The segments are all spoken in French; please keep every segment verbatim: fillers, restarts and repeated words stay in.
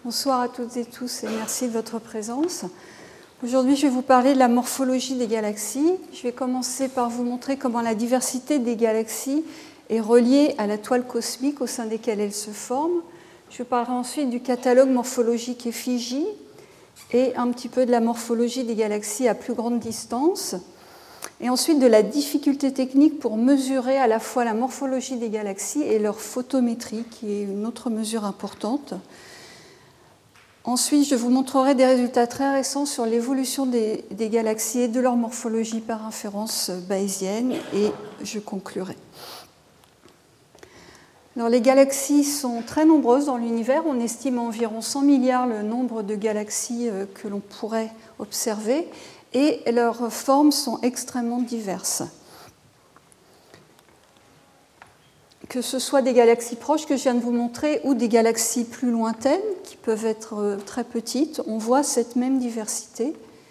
Bonsoir à toutes et tous et merci de votre présence. Aujourd'hui, je vais vous parler de la morphologie des galaxies. Je vais commencer par vous montrer comment la diversité des galaxies est reliée à la toile cosmique au sein desquelles elles se forment. Je parlerai ensuite du catalogue morphologique effigie et un petit peu de la morphologie des galaxies à plus grande distance. Et ensuite de la difficulté technique pour mesurer à la fois la morphologie des galaxies et leur photométrie, qui est une autre mesure importante. Ensuite, je vous montrerai des résultats très récents sur l'évolution des, des galaxies et de leur morphologie par inférence bayésienne, et je conclurai. Alors, les galaxies sont très nombreuses dans l'univers. On estime à environ cent milliards le nombre de galaxies que l'on pourrait observer, et leurs formes sont extrêmement diverses. Que ce soit des galaxies proches que je viens de vous montrer ou des galaxies plus lointaines qui peuvent être très petites, on voit cette même diversité.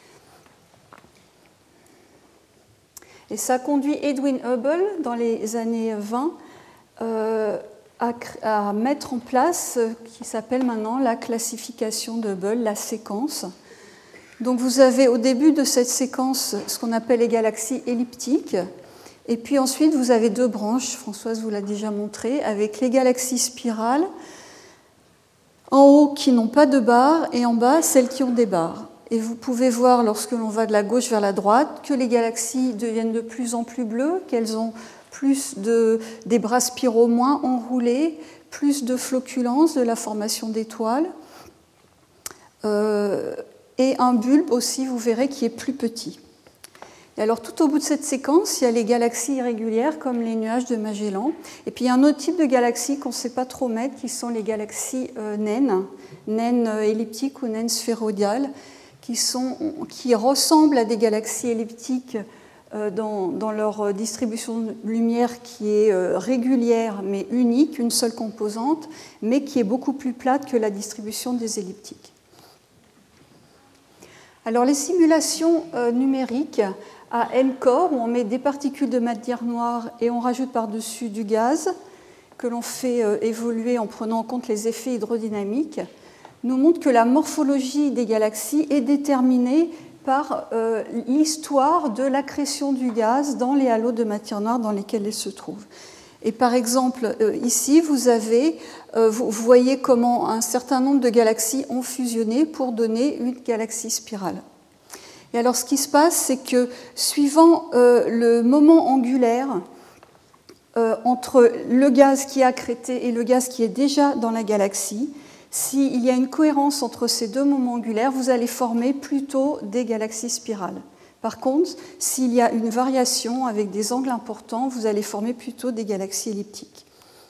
Et ça conduit Edwin Hubble, dans les années vingt, euh, à, à mettre en place ce qui s'appelle maintenant la classification de Hubble, la séquence. Donc vous avez au début de cette séquence ce qu'on appelle les galaxies elliptiques. Et puis ensuite, vous avez deux branches, Françoise vous l'a déjà montré, avec les galaxies spirales, en haut qui n'ont pas de barres, et en bas, celles qui ont des barres. Et vous pouvez voir, lorsque l'on va de la gauche vers la droite, que les galaxies deviennent de plus en plus bleues, qu'elles ont plus de, des bras spiraux moins enroulés, plus de floculence de la formation d'étoiles, euh, et un bulbe aussi, vous verrez, qui est plus petit. Et alors, tout au bout de cette séquence, il y a les galaxies irrégulières, comme les nuages de Magellan. Et puis, il y a un autre type de galaxies qu'on ne sait pas trop mettre, qui sont les galaxies euh, naines, naines elliptiques ou naines sphéroïdales, qui, sont, qui ressemblent à des galaxies elliptiques euh, dans, dans leur distribution de lumière qui est euh, régulière, mais unique, une seule composante, mais qui est beaucoup plus plate que la distribution des elliptiques. Alors, les simulations euh, numériques à n corps, où on met des particules de matière noire et on rajoute par-dessus du gaz, que l'on fait évoluer en prenant en compte les effets hydrodynamiques, nous montrent que la morphologie des galaxies est déterminée par euh, l'histoire de l'accrétion du gaz dans les halos de matière noire dans lesquels elles se trouvent. Et par exemple, euh, ici, vous, avez, euh, vous voyez comment un certain nombre de galaxies ont fusionné pour donner une galaxie spirale. Et alors, ce qui se passe, c'est que suivant euh, le moment angulaire euh, entre le gaz qui est accrété et le gaz qui est déjà dans la galaxie, s'il y a une cohérence entre ces deux moments angulaires, vous allez former plutôt des galaxies spirales. Par contre, s'il y a une variation avec des angles importants, vous allez former plutôt des galaxies elliptiques.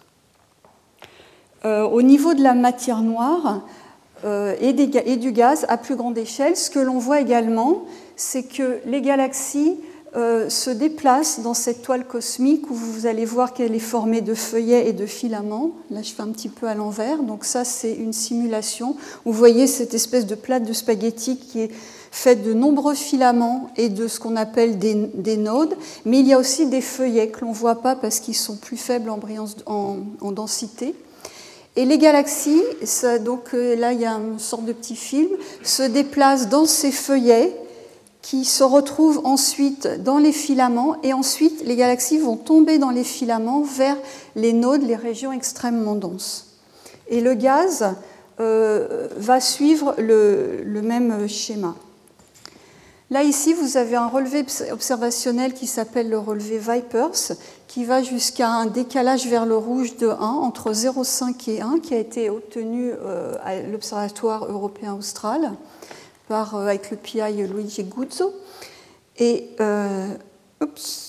Euh, au niveau de la matière noire, Et, des, et du gaz à plus grande échelle, ce que l'on voit également, c'est que les galaxies euh, se déplacent dans cette toile cosmique où vous allez voir qu'elle est formée de feuillets et de filaments. Là, je fais un petit peu à l'envers. Donc ça, c'est une simulation où vous voyez cette espèce de plate de spaghetti qui est faite de nombreux filaments et de ce qu'on appelle des, des nodes. Mais il y a aussi des feuillets que l'on ne voit pas parce qu'ils sont plus faibles en, brillance, en, en densité. Et les galaxies, ça, donc là il y a une sorte de petit film, se déplacent dans ces feuillets qui se retrouvent ensuite dans les filaments, et ensuite les galaxies vont tomber dans les filaments vers les nodes, les régions extrêmement denses. Et le gaz euh, va suivre le, le même schéma. Là, ici, vous avez un relevé observationnel qui s'appelle le relevé Vipers, qui va jusqu'à un décalage vers le rouge de un, entre zéro virgule cinq et un, qui a été obtenu à l'Observatoire européen austral par, avec le P I Luigi Guzzo. Et, euh, oups,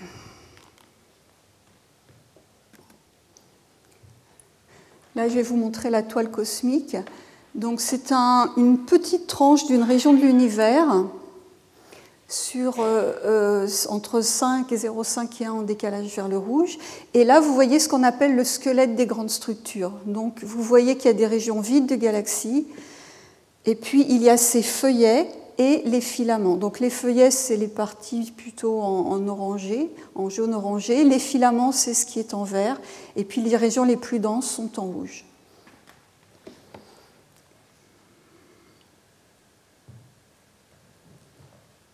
là, je vais vous montrer la toile cosmique. Donc, c'est un, une petite tranche d'une région de l'univers sur euh, euh, entre cinq et zéro virgule cinq et un en décalage vers le rouge. Et là, vous voyez ce qu'on appelle le squelette des grandes structures. Donc, vous voyez qu'il y a des régions vides de galaxies, et puis il y a ces feuillets et les filaments. Donc, les feuillets, c'est les parties plutôt en, en orangé, en jaune orangé. Les filaments, c'est ce qui est en vert. Et puis, les régions les plus denses sont en rouge.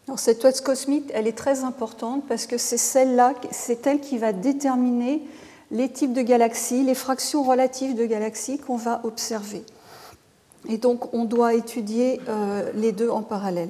Alors, cette toile cosmique, elle est très importante parce que c'est celle-là, c'est elle qui va déterminer les types de galaxies, les fractions relatives de galaxies qu'on va observer. Et donc, on doit étudier euh, les deux en parallèle.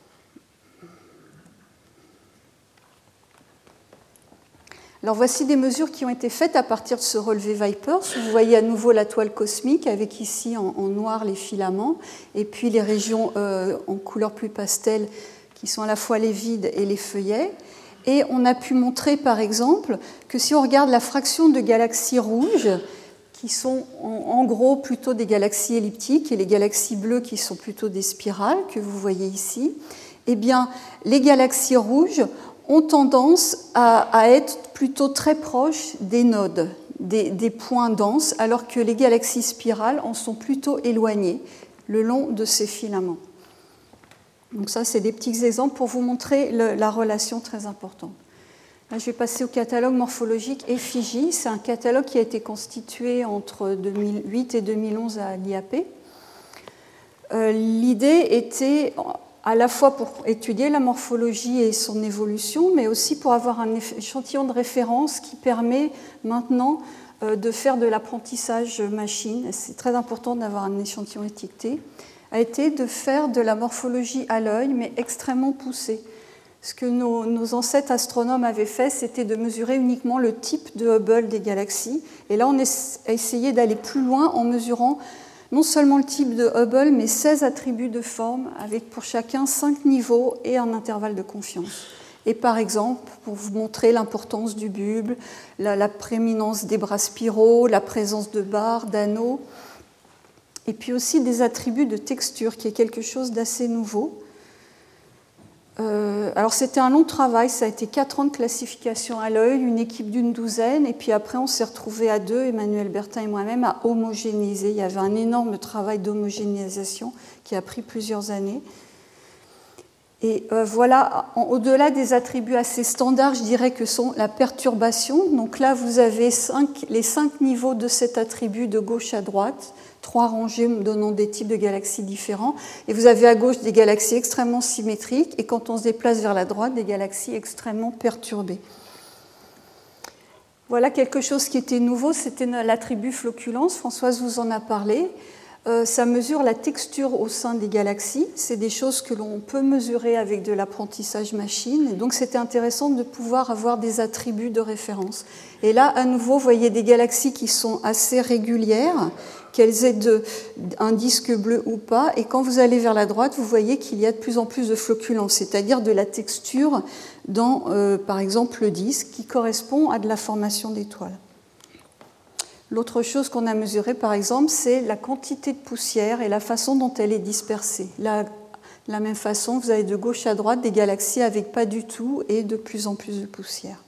Alors, voici des mesures qui ont été faites à partir de ce relevé Vipers. Vous voyez à nouveau la toile cosmique avec ici en, en noir les filaments et puis les régions euh, en couleur plus pastel qui sont à la fois les vides et les feuillets. Et on a pu montrer, par exemple, que si on regarde la fraction de galaxies rouges, qui sont en, en gros plutôt des galaxies elliptiques, et les galaxies bleues qui sont plutôt des spirales, que vous voyez ici, eh bien, les galaxies rouges ont tendance à, à être plutôt très proches des nodes, des, des points denses, alors que les galaxies spirales en sont plutôt éloignées le long de ces filaments. Donc ça, c'est des petits exemples pour vous montrer le, la relation très importante. Là, je vais passer au catalogue morphologique Effigie. C'est un catalogue qui a été constitué entre deux mille huit et deux mille onze à l'I A P. Euh, l'idée était à la fois pour étudier la morphologie et son évolution, mais aussi pour avoir un échantillon de référence qui permet maintenant de faire de l'apprentissage machine. C'est très important d'avoir un échantillon étiqueté, a été de faire de la morphologie à l'œil, mais extrêmement poussée. Ce que nos, nos ancêtres astronomes avaient fait, c'était de mesurer uniquement le type de Hubble des galaxies. Et là, on a essayé d'aller plus loin en mesurant non seulement le type de Hubble, mais seize attributs de forme, avec pour chacun cinq niveaux et un intervalle de confiance. Et par exemple, pour vous montrer l'importance du bulbe, la, la prééminence des bras spiraux, la présence de barres, d'anneaux, et puis aussi des attributs de texture, qui est quelque chose d'assez nouveau. Euh, alors c'était un long travail, ça a été quatre ans de classification à l'œil, une équipe d'une douzaine, et puis après on s'est retrouvés à deux, Emmanuel Bertin et moi-même, à homogénéiser. Il y avait un énorme travail d'homogénéisation qui a pris plusieurs années. Et euh, voilà, en, au-delà des attributs assez standards, je dirais que sont la perturbation. Donc là, vous avez cinq, les cinq niveaux de cet attribut de gauche à droite, trois rangées donnant des types de galaxies différents. Et vous avez à gauche des galaxies extrêmement symétriques, et quand on se déplace vers la droite, des galaxies extrêmement perturbées. Voilà quelque chose qui était nouveau, c'était l'attribut flocculence. Françoise vous en a parlé. Euh, ça mesure la texture au sein des galaxies. C'est des choses que l'on peut mesurer avec de l'apprentissage machine. Et donc, c'était intéressant de pouvoir avoir des attributs de référence. Et là, à nouveau, vous voyez des galaxies qui sont assez régulières, qu'elles aient de, un disque bleu ou pas. Et quand vous allez vers la droite, vous voyez qu'il y a de plus en plus de floculence, c'est-à-dire de la texture dans, euh, par exemple, le disque, qui correspond à de la formation d'étoiles. L'autre chose qu'on a mesurée, par exemple, c'est la quantité de poussière et la façon dont elle est dispersée. Là, de la même façon, vous avez de gauche à droite des galaxies avec pas du tout et de plus en plus de poussière.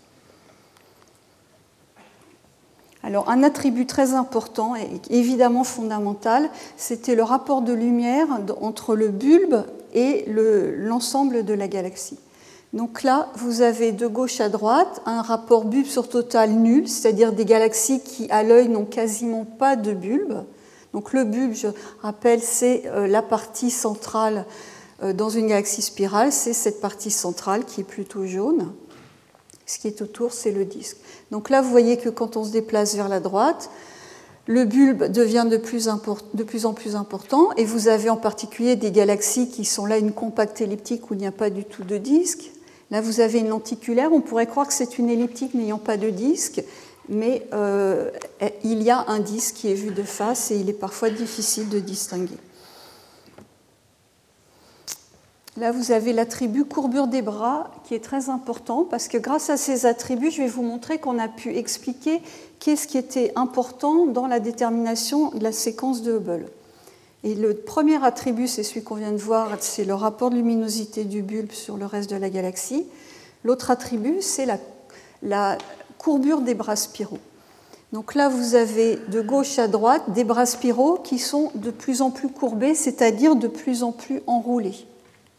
Alors, un attribut très important et évidemment fondamental, c'était le rapport de lumière entre le bulbe et le, l'ensemble de la galaxie. Donc là, vous avez de gauche à droite un rapport bulbe sur total nul, c'est-à-dire des galaxies qui, à l'œil, n'ont quasiment pas de bulbe. Donc le bulbe, je rappelle, c'est la partie centrale dans une galaxie spirale, c'est cette partie centrale qui est plutôt jaune. Ce qui est autour, c'est le disque. Donc là, vous voyez que quand on se déplace vers la droite, le bulbe devient de plus, import- de plus en plus important, et vous avez en particulier des galaxies qui sont là une compacte elliptique où il n'y a pas du tout de disque. Là, vous avez une lenticulaire. On pourrait croire que c'est une elliptique n'ayant pas de disque, mais euh, il y a un disque qui est vu de face et il est parfois difficile de distinguer. Là, vous avez l'attribut courbure des bras qui est très important parce que grâce à ces attributs, je vais vous montrer qu'on a pu expliquer qu'est-ce qui était important dans la détermination de la séquence de Hubble. Et le premier attribut, c'est celui qu'on vient de voir, c'est le rapport de luminosité du bulbe sur le reste de la galaxie. L'autre attribut, c'est la, la courbure des bras spiraux. Donc là, vous avez de gauche à droite des bras spiraux qui sont de plus en plus courbés, c'est-à-dire de plus en plus enroulés. D'accord ?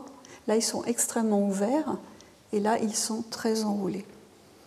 Là, ils sont extrêmement ouverts, et là, ils sont très enroulés.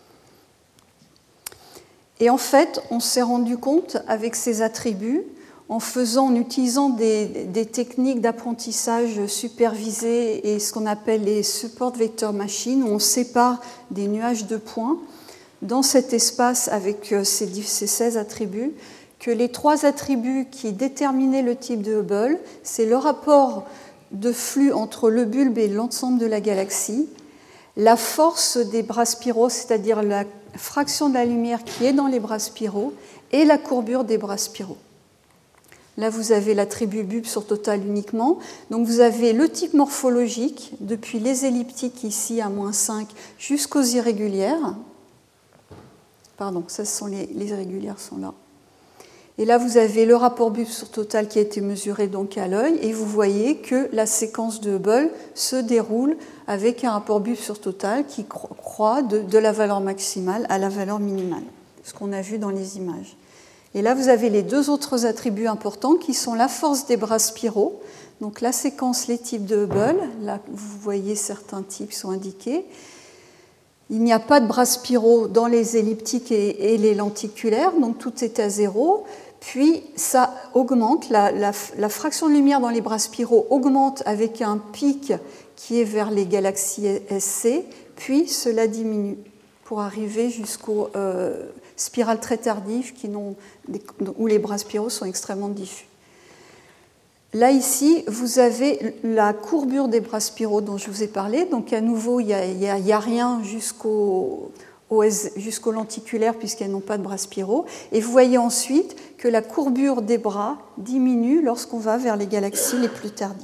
Et en fait, on s'est rendu compte, avec ces attributs, en faisant, en utilisant des, des techniques d'apprentissage supervisées et ce qu'on appelle les support vector machines, où on sépare des nuages de points dans cet espace avec ces, ces seize attributs, que les trois attributs qui déterminaient le type de Hubble, c'est le rapport de flux entre le bulbe et l'ensemble de la galaxie, la force des bras spiraux, c'est-à-dire la fraction de la lumière qui est dans les bras spiraux, et la courbure des bras spiraux. Là, vous avez l'attribut bulbe sur total uniquement. Donc, vous avez le type morphologique, depuis les elliptiques ici à moins cinq jusqu'aux irrégulières. Pardon, ça ce sont les, les irrégulières sont là. Et là, vous avez le rapport bulbe sur total qui a été mesuré donc à l'œil, et vous voyez que la séquence de Hubble se déroule avec un rapport bulbe sur total qui croît de, de la valeur maximale à la valeur minimale, ce qu'on a vu dans les images. Et là, vous avez les deux autres attributs importants qui sont la force des bras spiraux, donc la séquence, les types de Hubble. Là, vous voyez certains types sont indiqués. Il n'y a pas de bras spiraux dans les elliptiques et, et les lenticulaires, donc tout est à zéro. Puis, ça augmente, la, la, la fraction de lumière dans les bras spiraux augmente avec un pic qui est vers les galaxies S C, puis cela diminue pour arriver jusqu'aux euh, spirales très tardives qui n'ont, où les bras spiraux sont extrêmement diffus. Là, ici, vous avez la courbure des bras spiraux dont je vous ai parlé. Donc, à nouveau, il n'y a, il y a, il y a rien jusqu'au, au, jusqu'au lenticulaire puisqu'elles n'ont pas de bras spiraux. Et vous voyez ensuite que la courbure des bras diminue lorsqu'on va vers les galaxies les plus tardives.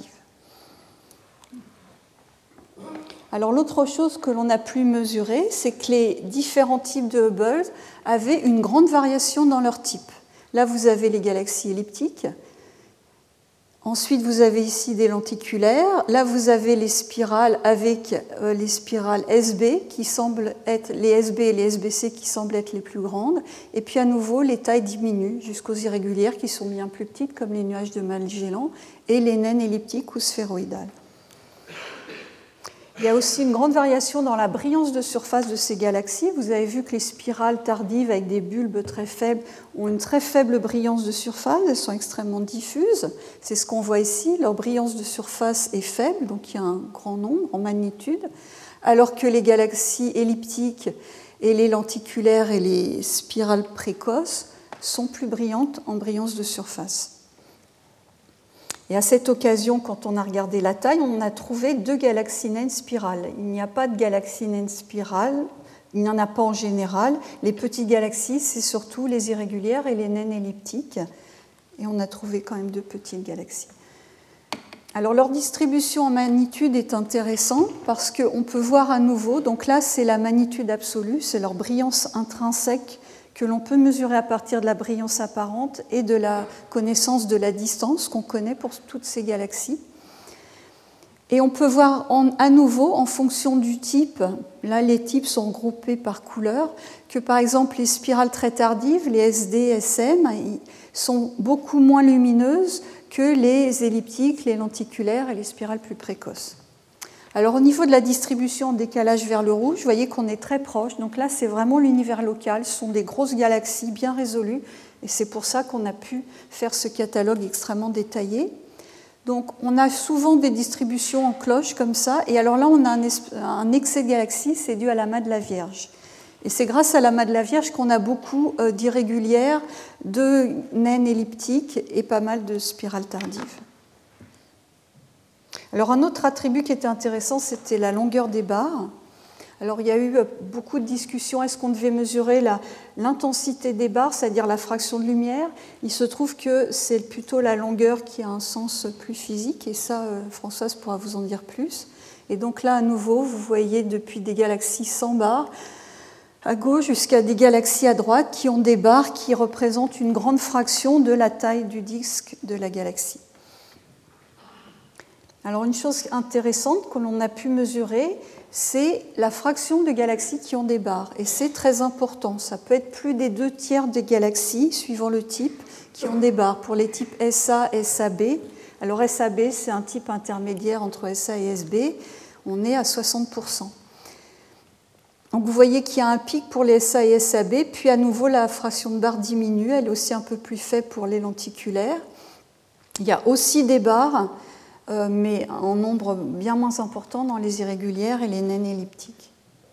Alors, l'autre chose que l'on a pu mesurer, c'est que les différents types de Hubble avaient une grande variation dans leur type. Là, vous avez les galaxies elliptiques. Ensuite, vous avez ici des lenticulaires. Là, vous avez les spirales avec euh, les spirales S B, qui semblent être les S B et les S B C qui semblent être les plus grandes. Et puis, à nouveau, les tailles diminuent jusqu'aux irrégulières qui sont bien plus petites, comme les nuages de Magellan, et les naines elliptiques ou sphéroïdales. Il y a aussi une grande variation dans la brillance de surface de ces galaxies. Vous avez vu que les spirales tardives avec des bulbes très faibles ont une très faible brillance de surface, elles sont extrêmement diffuses. C'est ce qu'on voit ici, leur brillance de surface est faible, donc il y a un grand nombre en magnitude, alors que les galaxies elliptiques et les lenticulaires et les spirales précoces sont plus brillantes en brillance de surface. Et à cette occasion, quand on a regardé la taille, on a trouvé deux galaxies naines spirales. Il n'y a pas de galaxies naines spirales, il n'y en a pas en général. Les petites galaxies, c'est surtout les irrégulières et les naines elliptiques. Et on a trouvé quand même deux petites galaxies. Alors leur distribution en magnitude est intéressante parce qu'on peut voir à nouveau, donc là c'est la magnitude absolue, c'est leur brillance intrinsèque que l'on peut mesurer à partir de la brillance apparente et de la connaissance de la distance qu'on connaît pour toutes ces galaxies. Et on peut voir en, à nouveau, en fonction du type, là les types sont groupés par couleur, que par exemple les spirales très tardives, les S D, S M, sont beaucoup moins lumineuses que les elliptiques, les lenticulaires et les spirales plus précoces. Alors au niveau de la distribution en décalage vers le rouge, vous voyez qu'on est très proche. Donc là, c'est vraiment l'univers local. Ce sont des grosses galaxies bien résolues. Et c'est pour ça qu'on a pu faire ce catalogue extrêmement détaillé. Donc on a souvent des distributions en cloche comme ça. Et alors là, on a un, un excès de galaxies, c'est dû à l'amas de la Vierge. Et c'est grâce à l'amas de la Vierge qu'on a beaucoup d'irrégulières, de naines elliptiques et pas mal de spirales tardives. Alors un autre attribut qui était intéressant, c'était la longueur des barres. Alors il y a eu beaucoup de discussions, est-ce qu'on devait mesurer la, l'intensité des barres, c'est-à-dire la fraction de lumière? Il se trouve que c'est plutôt la longueur qui a un sens plus physique, et ça, Françoise pourra vous en dire plus. Et donc là, à nouveau, vous voyez depuis des galaxies sans barres, à gauche jusqu'à des galaxies à droite qui ont des barres qui représentent une grande fraction de la taille du disque de la galaxie. Alors une chose intéressante que l'on a pu mesurer, c'est la fraction de galaxies qui ont des barres. Et c'est très important. Ça peut être plus des deux tiers des galaxies, suivant le type, qui ont des barres. Pour les types S A, S A B, alors S A B, c'est un type intermédiaire entre S A et S B, on est à soixante pour cent. Donc vous voyez qu'il y a un pic pour les S A et S A B, puis à nouveau la fraction de barres diminue, elle est aussi un peu plus faible pour les lenticulaires. Il y a aussi des barres, euh, mais en nombre bien moins important dans les irrégulières et les naines elliptiques.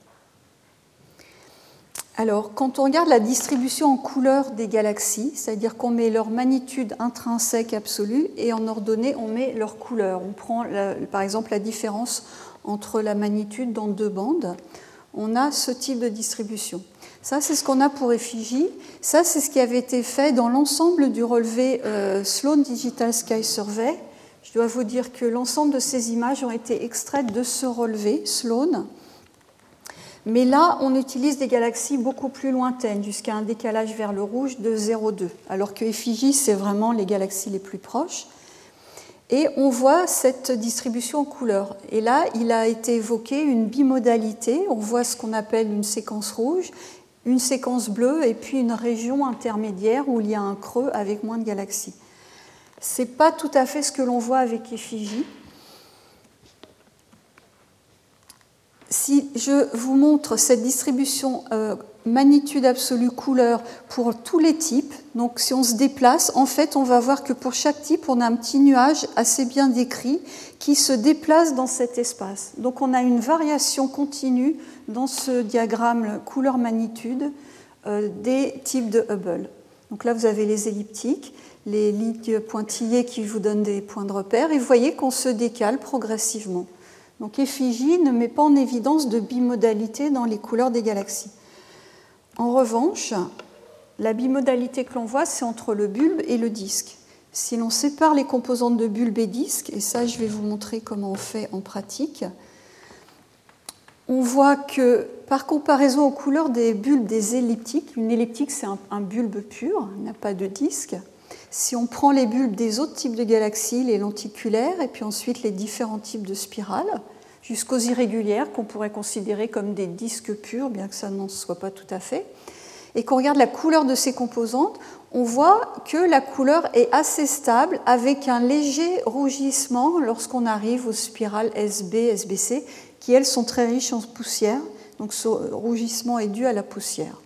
Alors, quand on regarde la distribution en couleur des galaxies, c'est-à-dire qu'on met leur magnitude intrinsèque absolue et en ordonnée, on met leur couleur. On prend la, par exemple la différence entre la magnitude dans deux bandes. On a ce type de distribution. Ça, c'est ce qu'on a pour effigie. Ça, c'est ce qui avait été fait dans l'ensemble du relevé euh, Sloan Digital Sky Survey. Je dois vous dire que l'ensemble de ces images ont été extraites de ce relevé Sloan. Mais là, on utilise des galaxies beaucoup plus lointaines, jusqu'à un décalage vers le rouge de zéro virgule deux, alors que effigie, c'est vraiment les galaxies les plus proches. Et on voit cette distribution en couleurs. Et là, il a été évoqué une bimodalité. On voit ce qu'on appelle une séquence rouge, une séquence bleue et puis une région intermédiaire où il y a un creux avec moins de galaxies. Ce n'est pas tout à fait ce que l'on voit avec effigie. Si je vous montre cette distribution euh, magnitude absolue couleur pour tous les types, donc si on se déplace, en fait, on va voir que pour chaque type, on a un petit nuage assez bien décrit qui se déplace dans cet espace. Donc on a une variation continue dans ce diagramme couleur-magnitude euh, des types de Hubble. Donc là, vous avez les elliptiques, les lignes pointillées qui vous donnent des points de repère, et vous voyez qu'on se décale progressivement. Donc effigie ne met pas en évidence de bimodalité dans les couleurs des galaxies. En revanche, la bimodalité que l'on voit, c'est entre le bulbe et le disque. Si l'on sépare les composantes de bulbe et disque, et ça je vais vous montrer comment on fait en pratique, on voit que par comparaison aux couleurs des bulbes des elliptiques, une elliptique c'est un, un bulbe pur, il n'a pas de disque. Si on prend les bulbes des autres types de galaxies, les lenticulaires, et puis ensuite les différents types de spirales, jusqu'aux irrégulières qu'on pourrait considérer comme des disques purs, bien que ça n'en soit pas tout à fait, et qu'on regarde la couleur de ces composantes, on voit que la couleur est assez stable avec un léger rougissement lorsqu'on arrive aux spirales S B, S B C, qui elles sont très riches en poussière. Donc ce rougissement est dû à la poussière.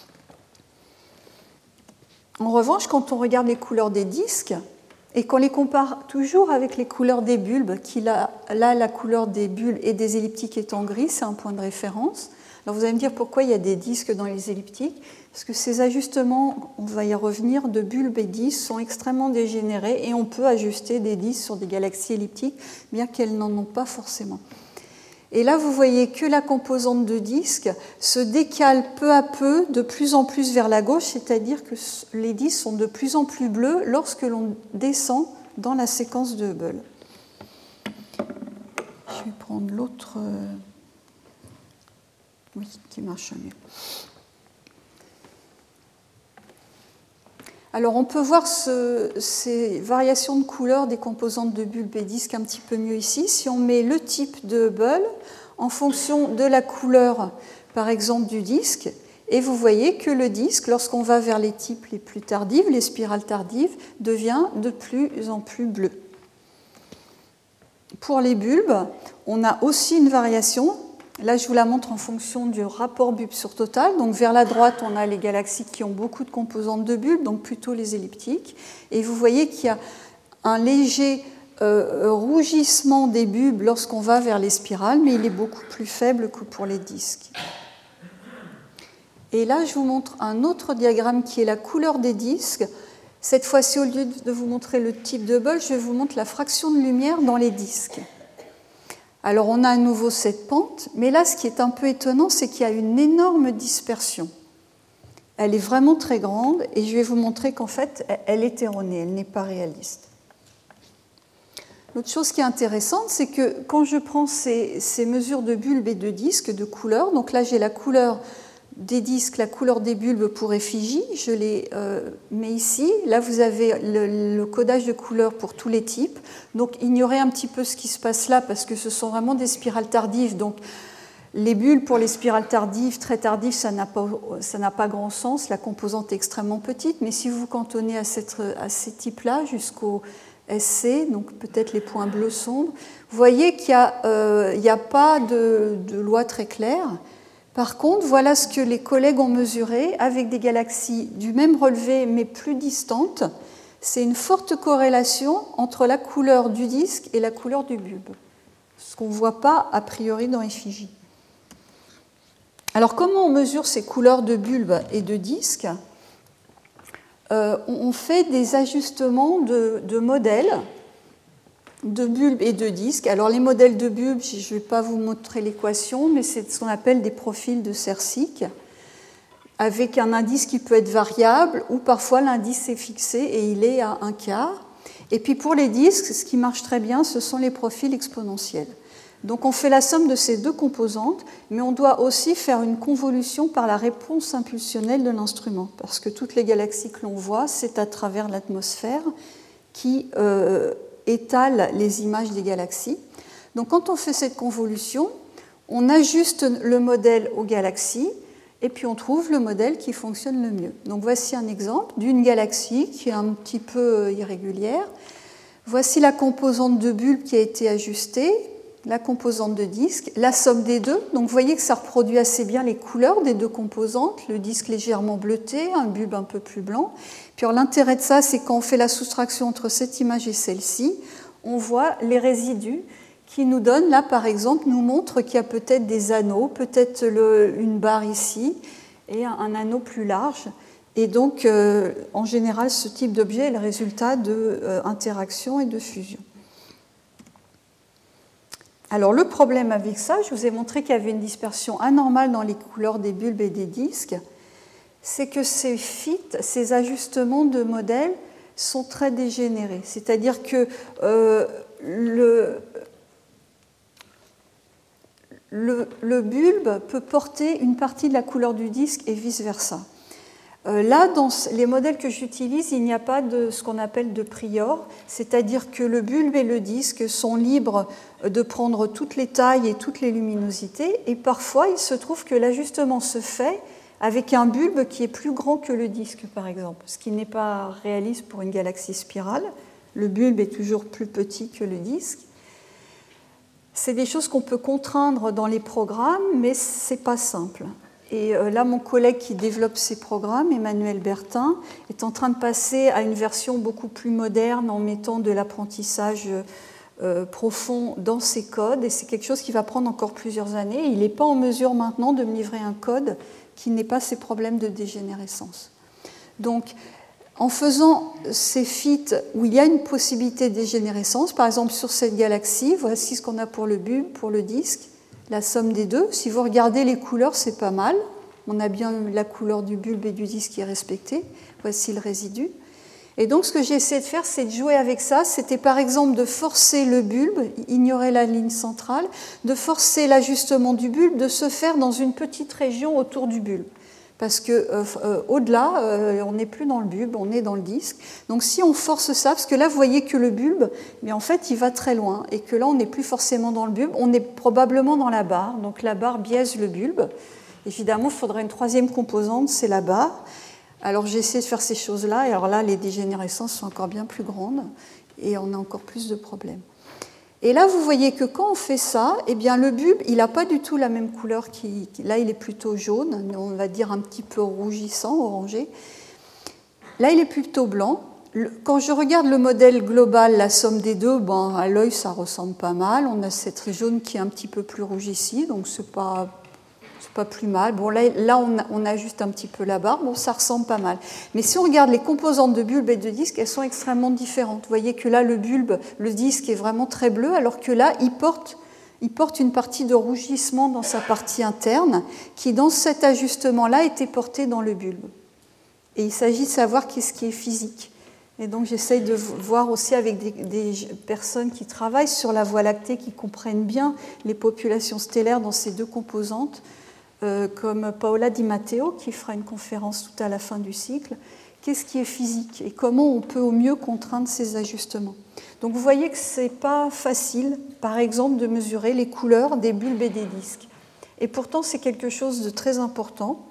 En revanche, quand on regarde les couleurs des disques et qu'on les compare toujours avec les couleurs des bulbes, qui là, là la couleur des bulbes et des elliptiques est en gris, c'est un point de référence. Alors vous allez me dire pourquoi il y a des disques dans les elliptiques, parce que ces ajustements, on va y revenir, de bulbes et disques sont extrêmement dégénérés et on peut ajuster des disques sur des galaxies elliptiques, bien qu'elles n'en ont pas forcément. Et là, vous voyez que la composante de disque se décale peu à peu de plus en plus vers la gauche, c'est-à-dire que les disques sont de plus en plus bleus lorsque l'on descend dans la séquence de Hubble. Je vais prendre l'autre, oui, qui marche mieux. Alors, on peut voir ce, ces variations de couleur des composantes de bulbes et disques un petit peu mieux ici. Si on met le type de Hubble en fonction de la couleur, par exemple, du disque, et vous voyez que le disque, lorsqu'on va vers les types les plus tardifs, les spirales tardives, devient de plus en plus bleu. Pour les bulbes, on a aussi une variation. Là, je vous la montre en fonction du rapport bulbe sur total. Donc, vers la droite, on a les galaxies qui ont beaucoup de composantes de bulbes, donc plutôt les elliptiques. Et vous voyez qu'il y a un léger euh, rougissement des bulbes lorsqu'on va vers les spirales, mais il est beaucoup plus faible que pour les disques. Et là, je vous montre un autre diagramme qui est la couleur des disques. Cette fois-ci, au lieu de vous montrer le type de Hubble, je vous montre la fraction de lumière dans les disques. Alors, on a à nouveau cette pente, mais là, ce qui est un peu étonnant, c'est qu'il y a une énorme dispersion. Elle est vraiment très grande, et je vais vous montrer qu'en fait, elle est erronée, elle n'est pas réaliste. L'autre chose qui est intéressante, c'est que quand je prends ces, ces mesures de bulbes et de disques, de couleurs, donc là, j'ai la couleur des disques, la couleur des bulbes pour effigie, je les euh, mets ici. Là, vous avez le, le codage de couleurs pour tous les types. Donc, ignorez un petit peu ce qui se passe là, parce que ce sont vraiment des spirales tardives. Donc, les bulbes pour les spirales tardives, très tardives, ça n'a pas, ça n'a pas grand sens. La composante est extrêmement petite. Mais si vous vous cantonnez à, cette, à ces types-là, jusqu'au S C, donc peut-être les points bleus sombres, vous voyez qu'il n'y a, euh, il n'y a pas de, de loi très claire. Par contre, voilà ce que les collègues ont mesuré avec des galaxies du même relevé mais plus distantes. C'est une forte corrélation entre la couleur du disque et la couleur du bulbe, ce qu'on ne voit pas a priori dans l'effigie. Alors comment on mesure ces couleurs de bulbe et de disque ? euh, On fait des ajustements de, de modèles de bulbes et de disques. Alors les modèles de bulbes, je ne vais pas vous montrer l'équation, mais c'est ce qu'on appelle des profils de Sersic, avec un indice qui peut être variable, ou parfois l'indice est fixé et il est à un quart. Et puis pour les disques, ce qui marche très bien, ce sont les profils exponentiels. Donc on fait la somme de ces deux composantes, mais on doit aussi faire une convolution par la réponse impulsionnelle de l'instrument, parce que toutes les galaxies que l'on voit, c'est à travers l'atmosphère qui euh, étale les images des galaxies. Donc quand on fait cette convolution, on ajuste le modèle aux galaxies, et puis on trouve le modèle qui fonctionne le mieux. Donc voici un exemple d'une galaxie qui est un petit peu irrégulière. Voici la composante de bulbe qui a été ajustée, la composante de disque, la somme des deux. Donc vous voyez que ça reproduit assez bien les couleurs des deux composantes, le disque légèrement bleuté, un bulbe un peu plus blanc. Puis l'intérêt de ça, c'est quand on fait la soustraction entre cette image et celle-ci, on voit les résidus qui nous donnent, là par exemple, nous montrent qu'il y a peut-être des anneaux, peut-être le, une barre ici et un, un anneau plus large. Et donc, euh, en général, ce type d'objet est le résultat d'interaction euh, et de fusion. Alors, le problème avec ça, je vous ai montré qu'il y avait une dispersion anormale dans les couleurs des bulbes et des disques, c'est que ces fits, ces ajustements de modèles sont très dégénérés. C'est-à-dire que euh, le... Le, le bulbe peut porter une partie de la couleur du disque et vice-versa. Euh, là, dans les modèles que j'utilise, il n'y a pas de ce qu'on appelle de prior, c'est-à-dire que le bulbe et le disque sont libres de prendre toutes les tailles et toutes les luminosités, et parfois il se trouve que l'ajustement se fait avec un bulbe qui est plus grand que le disque, par exemple, ce qui n'est pas réaliste pour une galaxie spirale. Le bulbe est toujours plus petit que le disque. C'est des choses qu'on peut contraindre dans les programmes, mais ce n'est pas simple. Et là, mon collègue qui développe ces programmes, Emmanuel Bertin, est en train de passer à une version beaucoup plus moderne en mettant de l'apprentissage euh, profond dans ses codes. Et c'est quelque chose qui va prendre encore plusieurs années. Il n'est pas en mesure maintenant de me livrer un code qui n'ait pas ces problèmes de dégénérescence. Donc, en faisant ces fits où il y a une possibilité de dégénérescence, par exemple sur cette galaxie, voici ce qu'on a pour le bulbe, pour le disque, la somme des deux. Si vous regardez les couleurs, c'est pas mal. On a bien la couleur du bulbe et du disque qui est respectée. Voici le résidu. Et donc ce que j'ai essayé de faire, c'est de jouer avec ça. C'était par exemple de forcer le bulbe, ignorer la ligne centrale, de forcer l'ajustement du bulbe, de se faire dans une petite région autour du bulbe. Parce que euh, euh, au-delà, euh, on n'est plus dans le bulbe, on est dans le disque. Donc si on force ça, parce que là vous voyez que le bulbe, mais en fait il va très loin, et que là on n'est plus forcément dans le bulbe, on est probablement dans la barre. Donc la barre biaise le bulbe. Évidemment, il faudrait une troisième composante, c'est la barre. Alors j'ai essayé de faire ces choses-là, et alors là les dégénérescences sont encore bien plus grandes, et on a encore plus de problèmes. Et là, vous voyez que quand on fait ça, eh bien, le bulbe, il n'a pas du tout la même couleur. Qui, là, il est plutôt jaune, on va dire un petit peu rougissant, orangé. Là, il est plutôt blanc. Quand je regarde le modèle global, la somme des deux, ben, à l'œil, ça ressemble pas mal. On a cette jaune qui est un petit peu plus rouge ici, donc ce n'est pas, c'est pas plus mal. Bon, là, là on, on ajuste un petit peu la barre, bon, ça ressemble pas mal. Mais si on regarde les composantes de bulbe et de disque, elles sont extrêmement différentes. Vous voyez que là, le bulbe, le disque est vraiment très bleu, alors que là, il porte, il porte une partie de rougissement dans sa partie interne, qui, dans cet ajustement-là, était portée dans le bulbe. Et il s'agit de savoir qu'est-ce qui est physique. Et donc, j'essaye de voir aussi avec des, des personnes qui travaillent sur la Voie lactée, qui comprennent bien les populations stellaires dans ces deux composantes, euh, comme Paola Di Matteo, qui fera une conférence tout à la fin du cycle. Qu'est-ce qui est physique et comment on peut au mieux contraindre ces ajustements. Donc, vous voyez que ce n'est pas facile, par exemple, de mesurer les couleurs des bulbes et des disques. Et pourtant, c'est quelque chose de très important.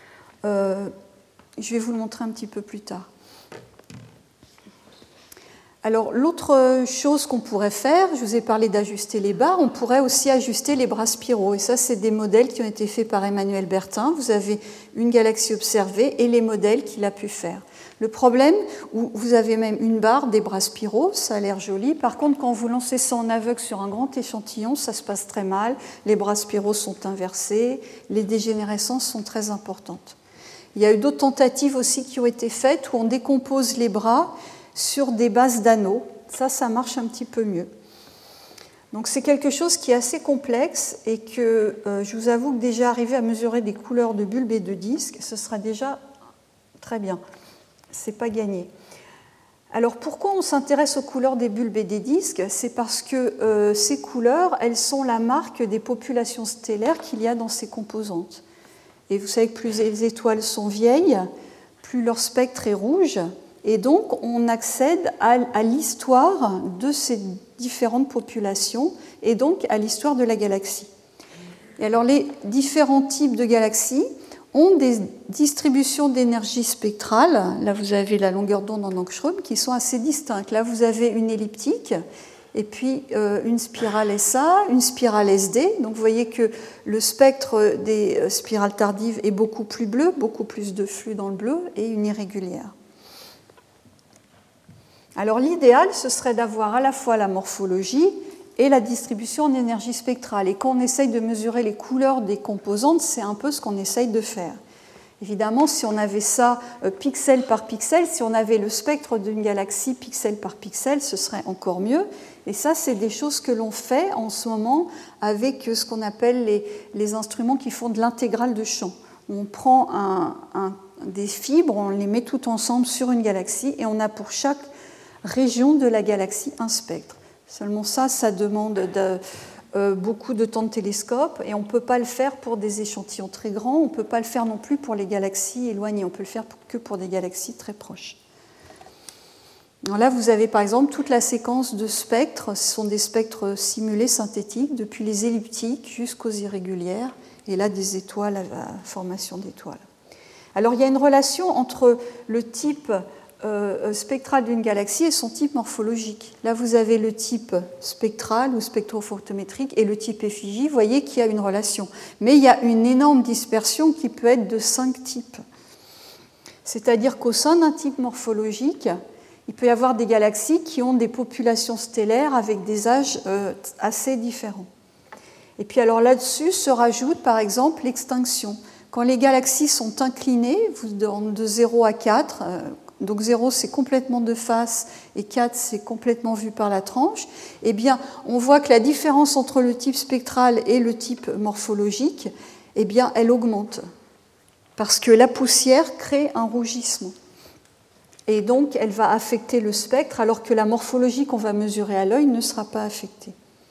Euh, je vais vous le montrer un petit peu plus tard. Alors l'autre chose qu'on pourrait faire, je vous ai parlé d'ajuster les barres, on pourrait aussi ajuster les bras spiraux. Et ça, c'est des modèles qui ont été faits par Emmanuel Bertin. Vous avez une galaxie observée et les modèles qu'il a pu faire. Le problème, vous avez même une barre, des bras spiraux, ça a l'air joli. Par contre, quand vous lancez ça en aveugle sur un grand échantillon, ça se passe très mal. Les bras spiraux sont inversés, les dégénérescences sont très importantes. Il y a eu d'autres tentatives aussi qui ont été faites où on décompose les bras sur des bases d'anneaux. Ça, ça marche un petit peu mieux. Donc c'est quelque chose qui est assez complexe et que euh, je vous avoue que déjà arriver à mesurer des couleurs de bulbes et de disques, ce sera déjà très bien. C'est pas gagné. Alors pourquoi on s'intéresse aux couleurs des bulbes et des disques? C'est parce que euh, ces couleurs, elles sont la marque des populations stellaires qu'il y a dans ces composantes. Et vous savez que plus les étoiles sont vieilles, plus leur spectre est rouge. Et donc, on accède à, à l'histoire de ces différentes populations et donc à l'histoire de la galaxie. Et alors, les différents types de galaxies ont des distributions d'énergie spectrale. Là, vous avez la longueur d'onde en Angstrom qui sont assez distinctes. Là, vous avez une elliptique et puis euh, une spirale S A, une spirale S D. Donc, vous voyez que le spectre des spirales tardives est beaucoup plus bleu, beaucoup plus de flux dans le bleu et une irrégulière. Alors l'idéal, ce serait d'avoir à la fois la morphologie et la distribution en énergie spectrale. Et quand on essaye de mesurer les couleurs des composantes, c'est un peu ce qu'on essaye de faire. Évidemment, si on avait ça pixel par pixel, si on avait le spectre d'une galaxie pixel par pixel, ce serait encore mieux. Et ça, c'est des choses que l'on fait en ce moment avec ce qu'on appelle les, les instruments qui font de l'intégrale de champ. On prend un, un, des fibres, on les met toutes ensemble sur une galaxie et on a pour chaque région de la galaxie un spectre. Seulement ça, ça demande de, euh, beaucoup de temps de télescope et on ne peut pas le faire pour des échantillons très grands, on ne peut pas le faire non plus pour les galaxies éloignées, on peut le faire que pour des galaxies très proches. Alors là, vous avez par exemple toute la séquence de spectres, ce sont des spectres simulés synthétiques, depuis les elliptiques jusqu'aux irrégulières, et là des étoiles, la formation d'étoiles. Alors il y a une relation entre le type Euh, spectral d'une galaxie et son type morphologique. Là, vous avez le type spectral ou spectrophotométrique et le type effigie. Vous voyez qu'il y a une relation. Mais il y a une énorme dispersion qui peut être de cinq types. C'est-à-dire qu'au sein d'un type morphologique, il peut y avoir des galaxies qui ont des populations stellaires avec des âges euh, assez différents. Et puis alors là-dessus se rajoute par exemple l'extinction. Quand les galaxies sont inclinées, de zéro à quatre, euh, donc zéro c'est complètement de face et quatre c'est complètement vu par la tranche, eh bien on voit que la différence entre le type spectral et le type morphologique, eh bien elle augmente parce que la poussière crée un rougissement. Et donc elle va affecter le spectre alors que la morphologie qu'on va mesurer à l'œil ne sera pas affectée.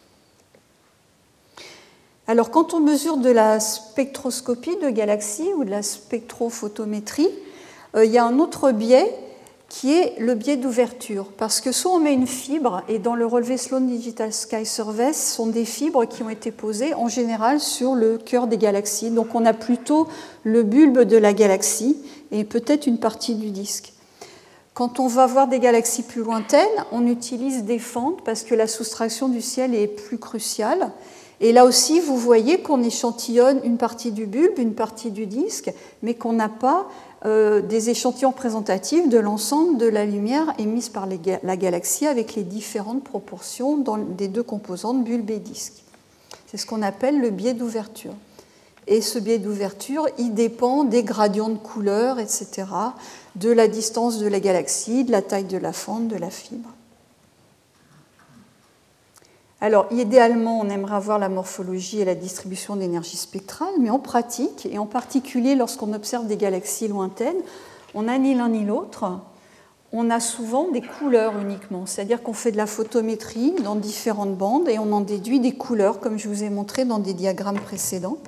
Alors quand on mesure de la spectroscopie de galaxies ou de la spectrophotométrie, il y a un autre biais qui est le biais d'ouverture. Parce que soit on met une fibre, et dans le relevé Sloan Digital Sky Survey, ce sont des fibres qui ont été posées en général sur le cœur des galaxies. Donc on a plutôt le bulbe de la galaxie et peut-être une partie du disque. Quand on va voir des galaxies plus lointaines, on utilise des fentes parce que la soustraction du ciel est plus cruciale. Et là aussi, vous voyez qu'on échantillonne une partie du bulbe, une partie du disque, mais qu'on n'a pas euh, des échantillons représentatifs de l'ensemble de la lumière émise par les ga- la galaxie avec les différentes proportions dans, des deux composantes, bulbe et disque. C'est ce qu'on appelle le biais d'ouverture. Et ce biais d'ouverture, il dépend des gradients de couleur, et cetera, de la distance de la galaxie, de la taille de la fente, de la fibre. Alors, idéalement, on aimerait avoir la morphologie et la distribution d'énergie spectrale, mais en pratique, et en particulier lorsqu'on observe des galaxies lointaines, on n'a ni l'un ni l'autre. On a souvent des couleurs uniquement, c'est-à-dire qu'on fait de la photométrie dans différentes bandes et on en déduit des couleurs, comme je vous ai montré dans des diagrammes précédents.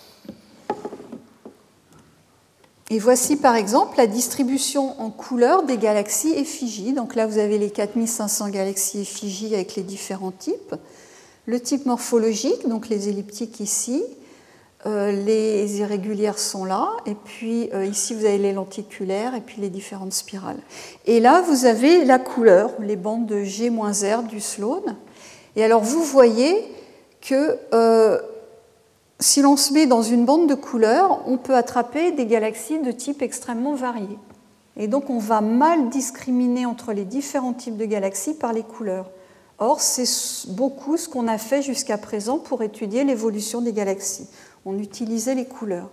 Et voici par exemple la distribution en couleurs des galaxies effigies. Donc là, vous avez les quatre mille cinq cents galaxies effigies avec les différents types. Le type morphologique, donc les elliptiques ici. Euh, les irrégulières sont là, et puis euh, ici vous avez les lenticulaires et puis les différentes spirales. Et là vous avez la couleur, les bandes de G R du Sloan. Et alors vous voyez que euh, si l'on se met dans une bande de couleurs, on peut attraper des galaxies de type extrêmement varié. Et donc on va mal discriminer entre les différents types de galaxies par les couleurs. Or, c'est beaucoup ce qu'on a fait jusqu'à présent pour étudier l'évolution des galaxies. On utilisait les couleurs.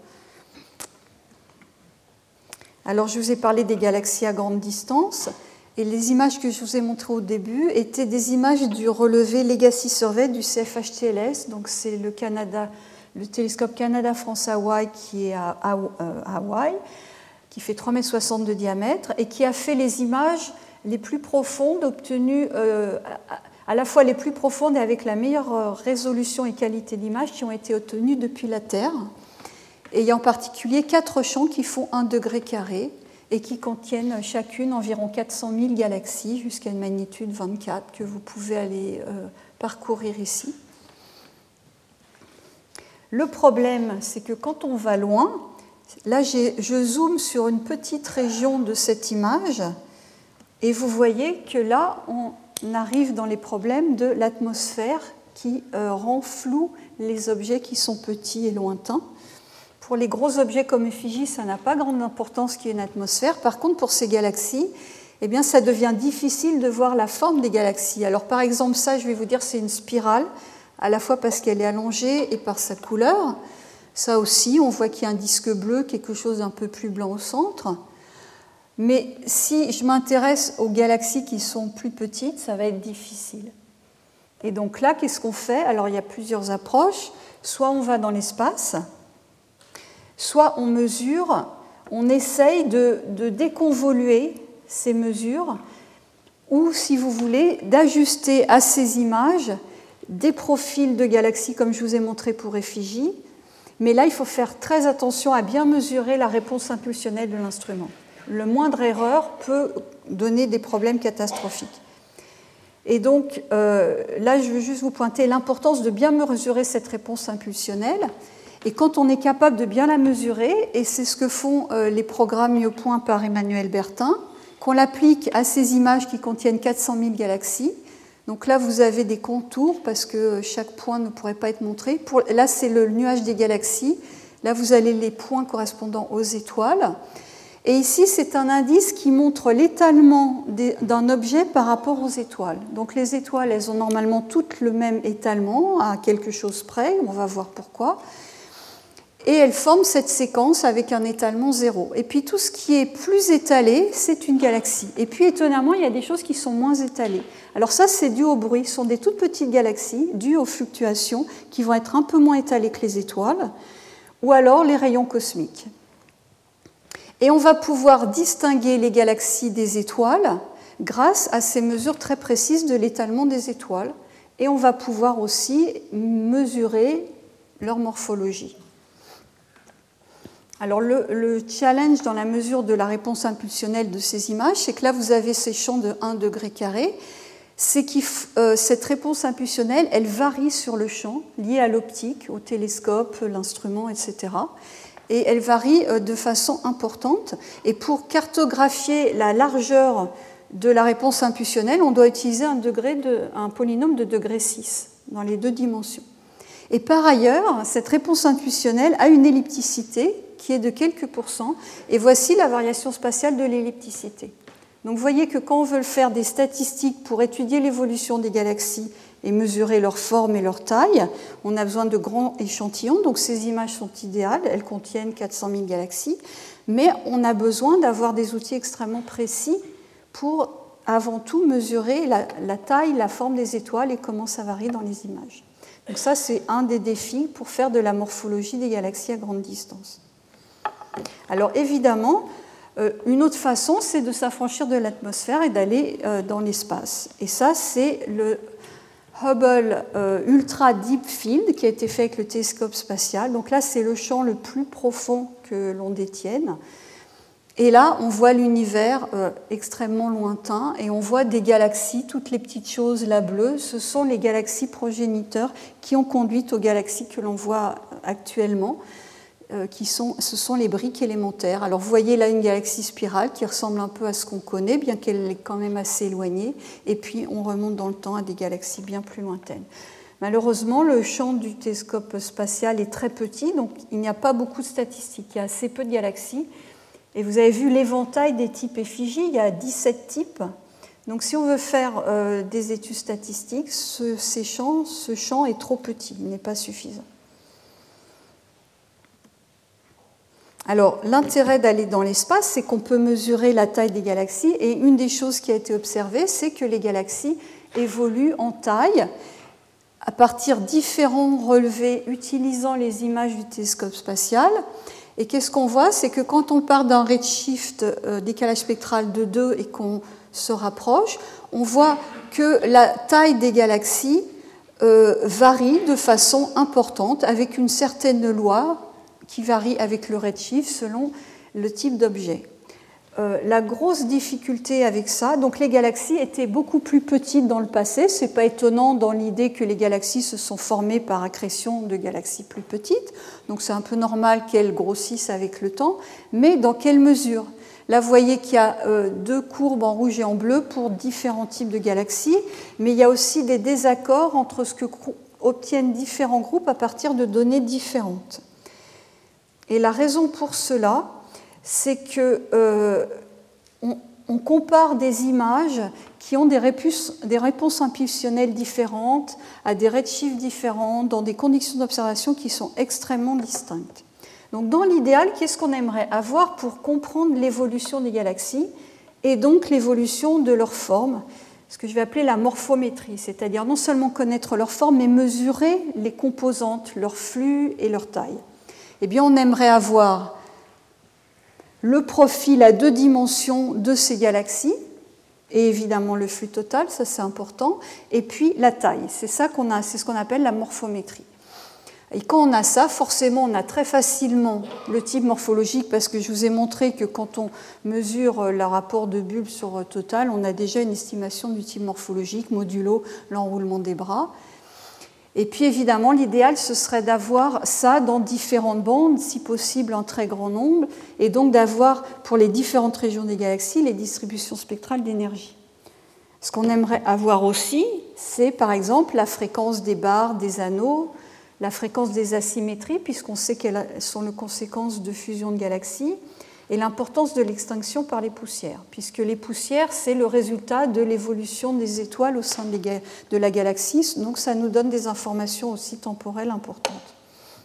Alors, je vous ai parlé des galaxies à grande distance, et les images que je vous ai montrées au début étaient des images du relevé Legacy Survey du C F H T L S, donc c'est le, Canada, le télescope Canada-France-Hawaï qui est à Hawaï, qui fait trois mètres soixante de diamètre, et qui a fait les images les plus profondes obtenues, euh, à la fois les plus profondes et avec la meilleure résolution et qualité d'image qui ont été obtenues depuis la Terre. Et il y a en particulier quatre champs qui font un degré carré et qui contiennent chacune environ quatre cent mille galaxies jusqu'à une magnitude vingt-quatre que vous pouvez aller euh, parcourir ici. Le problème, c'est que quand on va loin, là je zoome sur une petite région de cette image et vous voyez que là on arrive dans les problèmes de l'atmosphère qui euh, rend flou les objets qui sont petits et lointains. Pour les gros objets comme effigie, ça n'a pas grande importance qu'il y ait une atmosphère. Par contre, pour ces galaxies, eh bien, ça devient difficile de voir la forme des galaxies. Alors, par exemple, ça, je vais vous dire, c'est une spirale, à la fois parce qu'elle est allongée et par sa couleur. Ça aussi, on voit qu'il y a un disque bleu, quelque chose d'un peu plus blanc au centre. Mais si je m'intéresse aux galaxies qui sont plus petites, ça va être difficile. Et donc là, qu'est-ce qu'on fait? Alors, il y a plusieurs approches. Soit on va dans l'espace, soit on mesure, on essaye de, de déconvoluer ces mesures, ou, si vous voulez, d'ajuster à ces images des profils de galaxies, comme je vous ai montré pour effigie. Mais là, il faut faire très attention à bien mesurer la réponse impulsionnelle de l'instrument. Le moindre erreur peut donner des problèmes catastrophiques. Et donc, euh, là, je veux juste vous pointer l'importance de bien mesurer cette réponse impulsionnelle. Et quand on est capable de bien la mesurer, et c'est ce que font euh, les programmes Miopoint par Emmanuel Bertin, qu'on l'applique à ces images qui contiennent quatre cent mille galaxies. Donc là, vous avez des contours, parce que chaque point ne pourrait pas être montré. Pour, là, c'est le nuage des galaxies. Là, vous avez les points correspondant aux étoiles. Et ici, c'est un indice qui montre l'étalement d'un objet par rapport aux étoiles. Donc les étoiles, elles ont normalement toutes le même étalement, à quelque chose près, on va voir pourquoi. Et elles forment cette séquence avec un étalement zéro. Et puis tout ce qui est plus étalé, c'est une galaxie. Et puis étonnamment, il y a des choses qui sont moins étalées. Alors ça, c'est dû au bruit. Ce sont des toutes petites galaxies dues aux fluctuations qui vont être un peu moins étalées que les étoiles, ou alors les rayons cosmiques. Et on va pouvoir distinguer les galaxies des étoiles grâce à ces mesures très précises de l'étalement des étoiles. Et on va pouvoir aussi mesurer leur morphologie. Alors le, le challenge dans la mesure de la réponse impulsionnelle de ces images, c'est que là vous avez ces champs de un degré carré, c'est que euh, cette réponse impulsionnelle, elle varie sur le champ, liée à l'optique, au télescope, l'instrument, et cetera. Et elle varie de façon importante. Et pour cartographier la largeur de la réponse impulsionnelle, on doit utiliser un, degré de, un polynôme de degré six dans les deux dimensions. Et par ailleurs, cette réponse impulsionnelle a une ellipticité qui est de quelques pourcents. Et voici la variation spatiale de l'ellipticité. Donc vous voyez que quand on veut faire des statistiques pour étudier l'évolution des galaxies et mesurer leur forme et leur taille, on a besoin de grands échantillons. Donc ces images sont idéales, elles contiennent quatre cent mille galaxies, mais on a besoin d'avoir des outils extrêmement précis pour avant tout mesurer la, la taille, la forme des étoiles et comment ça varie dans les images. Donc ça, c'est un des défis pour faire de la morphologie des galaxies à grande distance. Alors évidemment, euh, une autre façon, c'est de s'affranchir de l'atmosphère et d'aller euh, dans l'espace. Et ça, c'est le Hubble euh, Ultra Deep Field qui a été fait avec le télescope spatial. Donc là, c'est le champ le plus profond que l'on détienne. Et là, on voit l'univers euh, extrêmement lointain et on voit des galaxies, toutes les petites choses là bleues, ce sont les galaxies progéniteurs qui ont conduit aux galaxies que l'on voit actuellement, euh, qui sont, ce sont les briques élémentaires. Alors vous voyez là une galaxie spirale qui ressemble un peu à ce qu'on connaît, bien qu'elle est quand même assez éloignée, et puis on remonte dans le temps à des galaxies bien plus lointaines. Malheureusement, le champ du télescope spatial est très petit, donc il n'y a pas beaucoup de statistiques, il y a assez peu de galaxies. Et vous avez vu l'éventail des types effigies, il y a dix-sept types. Donc si on veut faire euh, des études statistiques, ce, ces champs, ce champ est trop petit, il n'est pas suffisant. Alors l'intérêt d'aller dans l'espace, c'est qu'on peut mesurer la taille des galaxies, et une des choses qui a été observée, c'est que les galaxies évoluent en taille à partir de différents relevés utilisant les images du télescope spatial. Et qu'est-ce qu'on voit? C'est que quand on part d'un redshift euh, décalage spectral de deux et qu'on se rapproche, on voit que la taille des galaxies euh, varie de façon importante avec une certaine loi qui varie avec le redshift selon le type d'objet. Euh, la grosse difficulté avec ça, donc les galaxies étaient beaucoup plus petites dans le passé, ce n'est pas étonnant dans l'idée que les galaxies se sont formées par accrétion de galaxies plus petites, donc c'est un peu normal qu'elles grossissent avec le temps, mais dans quelle mesure? Là, vous voyez qu'il y a euh, deux courbes en rouge et en bleu pour différents types de galaxies, mais il y a aussi des désaccords entre ce que obtiennent différents groupes à partir de données différentes. Et la raison pour cela, c'est qu'on euh, on compare des images qui ont des réponses, des réponses impulsionnelles différentes, à des redshifts différents, dans des conditions d'observation qui sont extrêmement distinctes. Donc dans l'idéal, qu'est-ce qu'on aimerait avoir pour comprendre l'évolution des galaxies et donc l'évolution de leur forme, ce que je vais appeler la morphométrie, c'est-à-dire non seulement connaître leur forme, mais mesurer les composantes, leur flux et leur taille. Eh bien, on aimerait avoir le profil à deux dimensions de ces galaxies, et évidemment le flux total, ça c'est important, et puis la taille, c'est ça qu'on a, c'est ce qu'on appelle la morphométrie. Et quand on a ça, forcément, on a très facilement le type morphologique, parce que je vous ai montré que quand on mesure le rapport de bulbe sur total, on a déjà une estimation du type morphologique, modulo l'enroulement des bras. Et puis évidemment, l'idéal, ce serait d'avoir ça dans différentes bandes, si possible en très grand nombre, et donc d'avoir pour les différentes régions des galaxies les distributions spectrales d'énergie. Ce qu'on aimerait avoir aussi, c'est par exemple la fréquence des barres, des anneaux, la fréquence des asymétries, puisqu'on sait qu'elles sont les conséquences de fusion de galaxies, et l'importance de l'extinction par les poussières, puisque les poussières, c'est le résultat de l'évolution des étoiles au sein de la galaxie, donc ça nous donne des informations aussi temporelles importantes.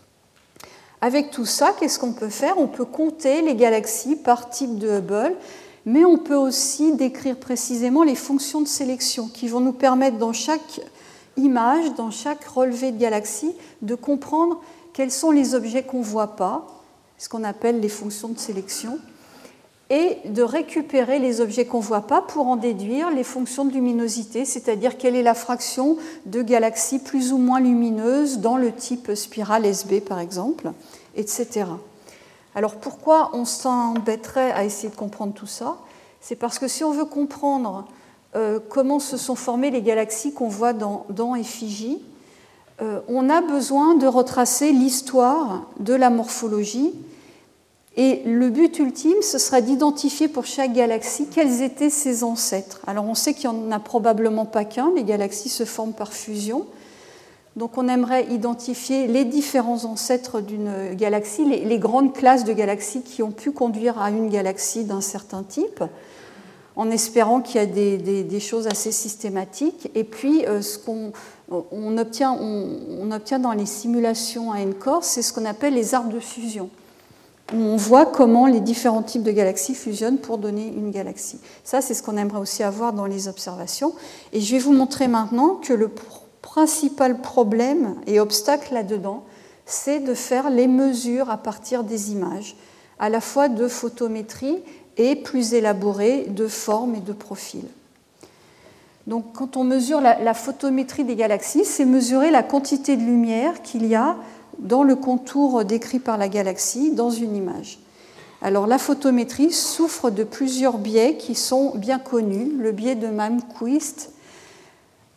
Avec tout ça, qu'est-ce qu'on peut faire? On peut compter les galaxies par type de Hubble, mais on peut aussi décrire précisément les fonctions de sélection qui vont nous permettre dans chaque image, dans chaque relevé de galaxie, de comprendre quels sont les objets qu'on ne voit pas, ce qu'on appelle les fonctions de sélection, et de récupérer les objets qu'on ne voit pas pour en déduire les fonctions de luminosité, c'est-à-dire quelle est la fraction de galaxies plus ou moins lumineuses dans le type spirale S B par exemple, et cetera. Alors pourquoi on s'embêterait à essayer de comprendre tout ça? C'est parce que si on veut comprendre euh, comment se sont formées les galaxies qu'on voit dans, dans Effigie, euh, on a besoin de retracer l'histoire de la morphologie. Et le but ultime, ce serait d'identifier pour chaque galaxie quels étaient ses ancêtres. Alors on sait qu'il n'y en a probablement pas qu'un, les galaxies se forment par fusion. Donc on aimerait identifier les différents ancêtres d'une galaxie, les, les grandes classes de galaxies qui ont pu conduire à une galaxie d'un certain type, en espérant qu'il y a des, des, des choses assez systématiques. Et puis euh, ce qu'on on obtient, on, on obtient dans les simulations à N C O R, c'est ce qu'on appelle les arbres de fusion. On voit comment les différents types de galaxies fusionnent pour donner une galaxie. Ça, c'est ce qu'on aimerait aussi avoir dans les observations. Et je vais vous montrer maintenant que le principal problème et obstacle là-dedans, c'est de faire les mesures à partir des images, à la fois de photométrie et plus élaborées de forme et de profil. Donc, quand on mesure la, la photométrie des galaxies, c'est mesurer la quantité de lumière qu'il y a dans le contour décrit par la galaxie dans une image. Alors la photométrie souffre de plusieurs biais qui sont bien connus. Le biais de Malmquist,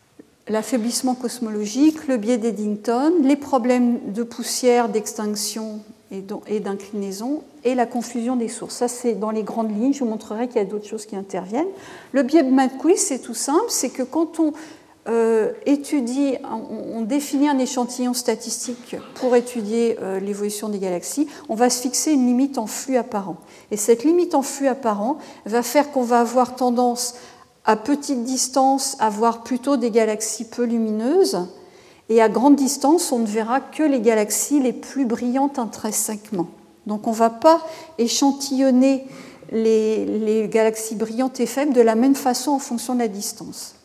l'affaiblissement cosmologique, le biais d'Eddington, les problèmes de poussière, d'extinction et d'inclinaison, et la confusion des sources. Ça, c'est dans les grandes lignes. Je vous montrerai qu'il y a d'autres choses qui interviennent. Le biais de Malmquist, c'est tout simple, c'est que quand on euh, étudie, on, on définit un échantillon statistique pour étudier euh, l'évolution des galaxies, on va se fixer une limite en flux apparent. Et cette limite en flux apparent va faire qu'on va avoir tendance, à petite distance, à voir plutôt des galaxies peu lumineuses, et à grande distance, on ne verra que les galaxies les plus brillantes intrinsèquement. Donc on ne va pas échantillonner les, les galaxies brillantes et faibles de la même façon en fonction de la distance.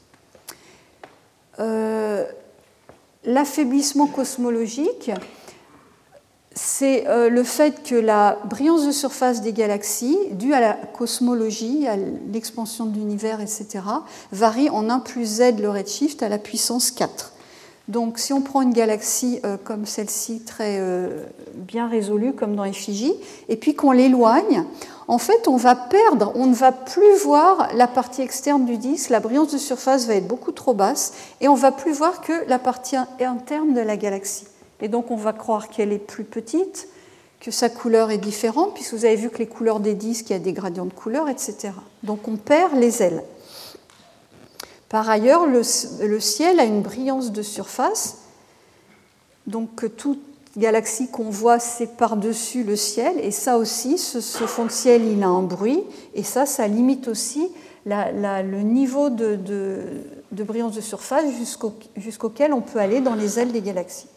Euh, l'affaiblissement cosmologique, c'est euh, le fait que la brillance de surface des galaxies, due à la cosmologie, à l'expansion de l'univers, et cetera, varie en un plus z le redshift à la puissance quatre. Donc, si on prend une galaxie euh, comme celle-ci, très euh, bien résolue, comme dans Effigie, et puis qu'on l'éloigne, en fait, on va perdre, on ne va plus voir la partie externe du disque, la brillance de surface va être beaucoup trop basse, et on ne va plus voir que la partie interne de la galaxie. Et donc, on va croire qu'elle est plus petite, que sa couleur est différente, puisque vous avez vu que les couleurs des disques, il y a des gradients de couleur, et cetera. Donc, on perd les ailes. Par ailleurs, le, le ciel a une brillance de surface, donc toute galaxie qu'on voit, c'est par-dessus le ciel, et ça aussi, ce, ce fond de ciel, il a un bruit, et ça, ça limite aussi la, la, le niveau de, de, de brillance de surface jusqu'au, jusqu'auquel on peut aller dans les ailes des galaxies.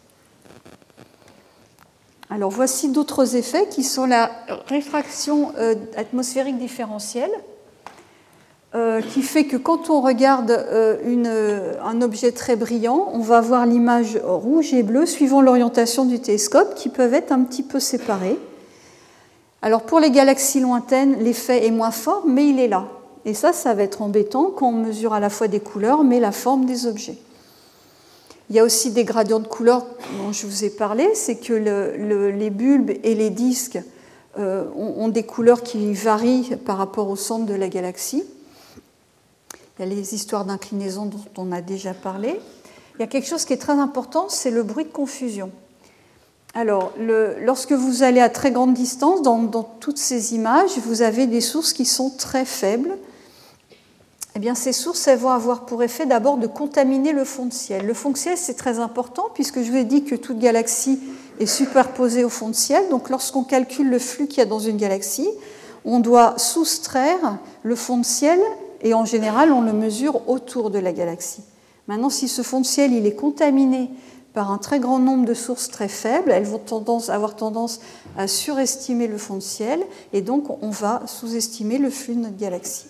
Alors, voici d'autres effets qui sont la réfraction euh, atmosphérique différentielle, Euh, qui fait que quand on regarde euh, une, un objet très brillant, on va voir l'image rouge et bleue suivant l'orientation du télescope, qui peuvent être un petit peu séparées. Alors pour les galaxies lointaines, l'effet est moins fort, mais il est là. Et ça, ça va être embêtant quand on mesure à la fois des couleurs, mais la forme des objets. Il y a aussi des gradients de couleurs dont je vous ai parlé, c'est que le, le, les bulbes et les disques euh, ont, ont des couleurs qui varient par rapport au centre de la galaxie. Il y a les histoires d'inclinaison dont on a déjà parlé. Il y a quelque chose qui est très important, c'est le bruit de confusion. Alors, le, lorsque vous allez à très grande distance, dans, dans toutes ces images, vous avez des sources qui sont très faibles. Eh bien, ces sources, elles vont avoir pour effet d'abord de contaminer le fond de ciel. Le fond de ciel, c'est très important, puisque je vous ai dit que toute galaxie est superposée au fond de ciel. Donc, lorsqu'on calcule le flux qu'il y a dans une galaxie, on doit soustraire le fond de ciel, et en général, on le mesure autour de la galaxie. Maintenant, si ce fond de ciel il est contaminé par un très grand nombre de sources très faibles, elles vont tendance, avoir tendance à surestimer le fond de ciel, et donc on va sous-estimer le flux de notre galaxie.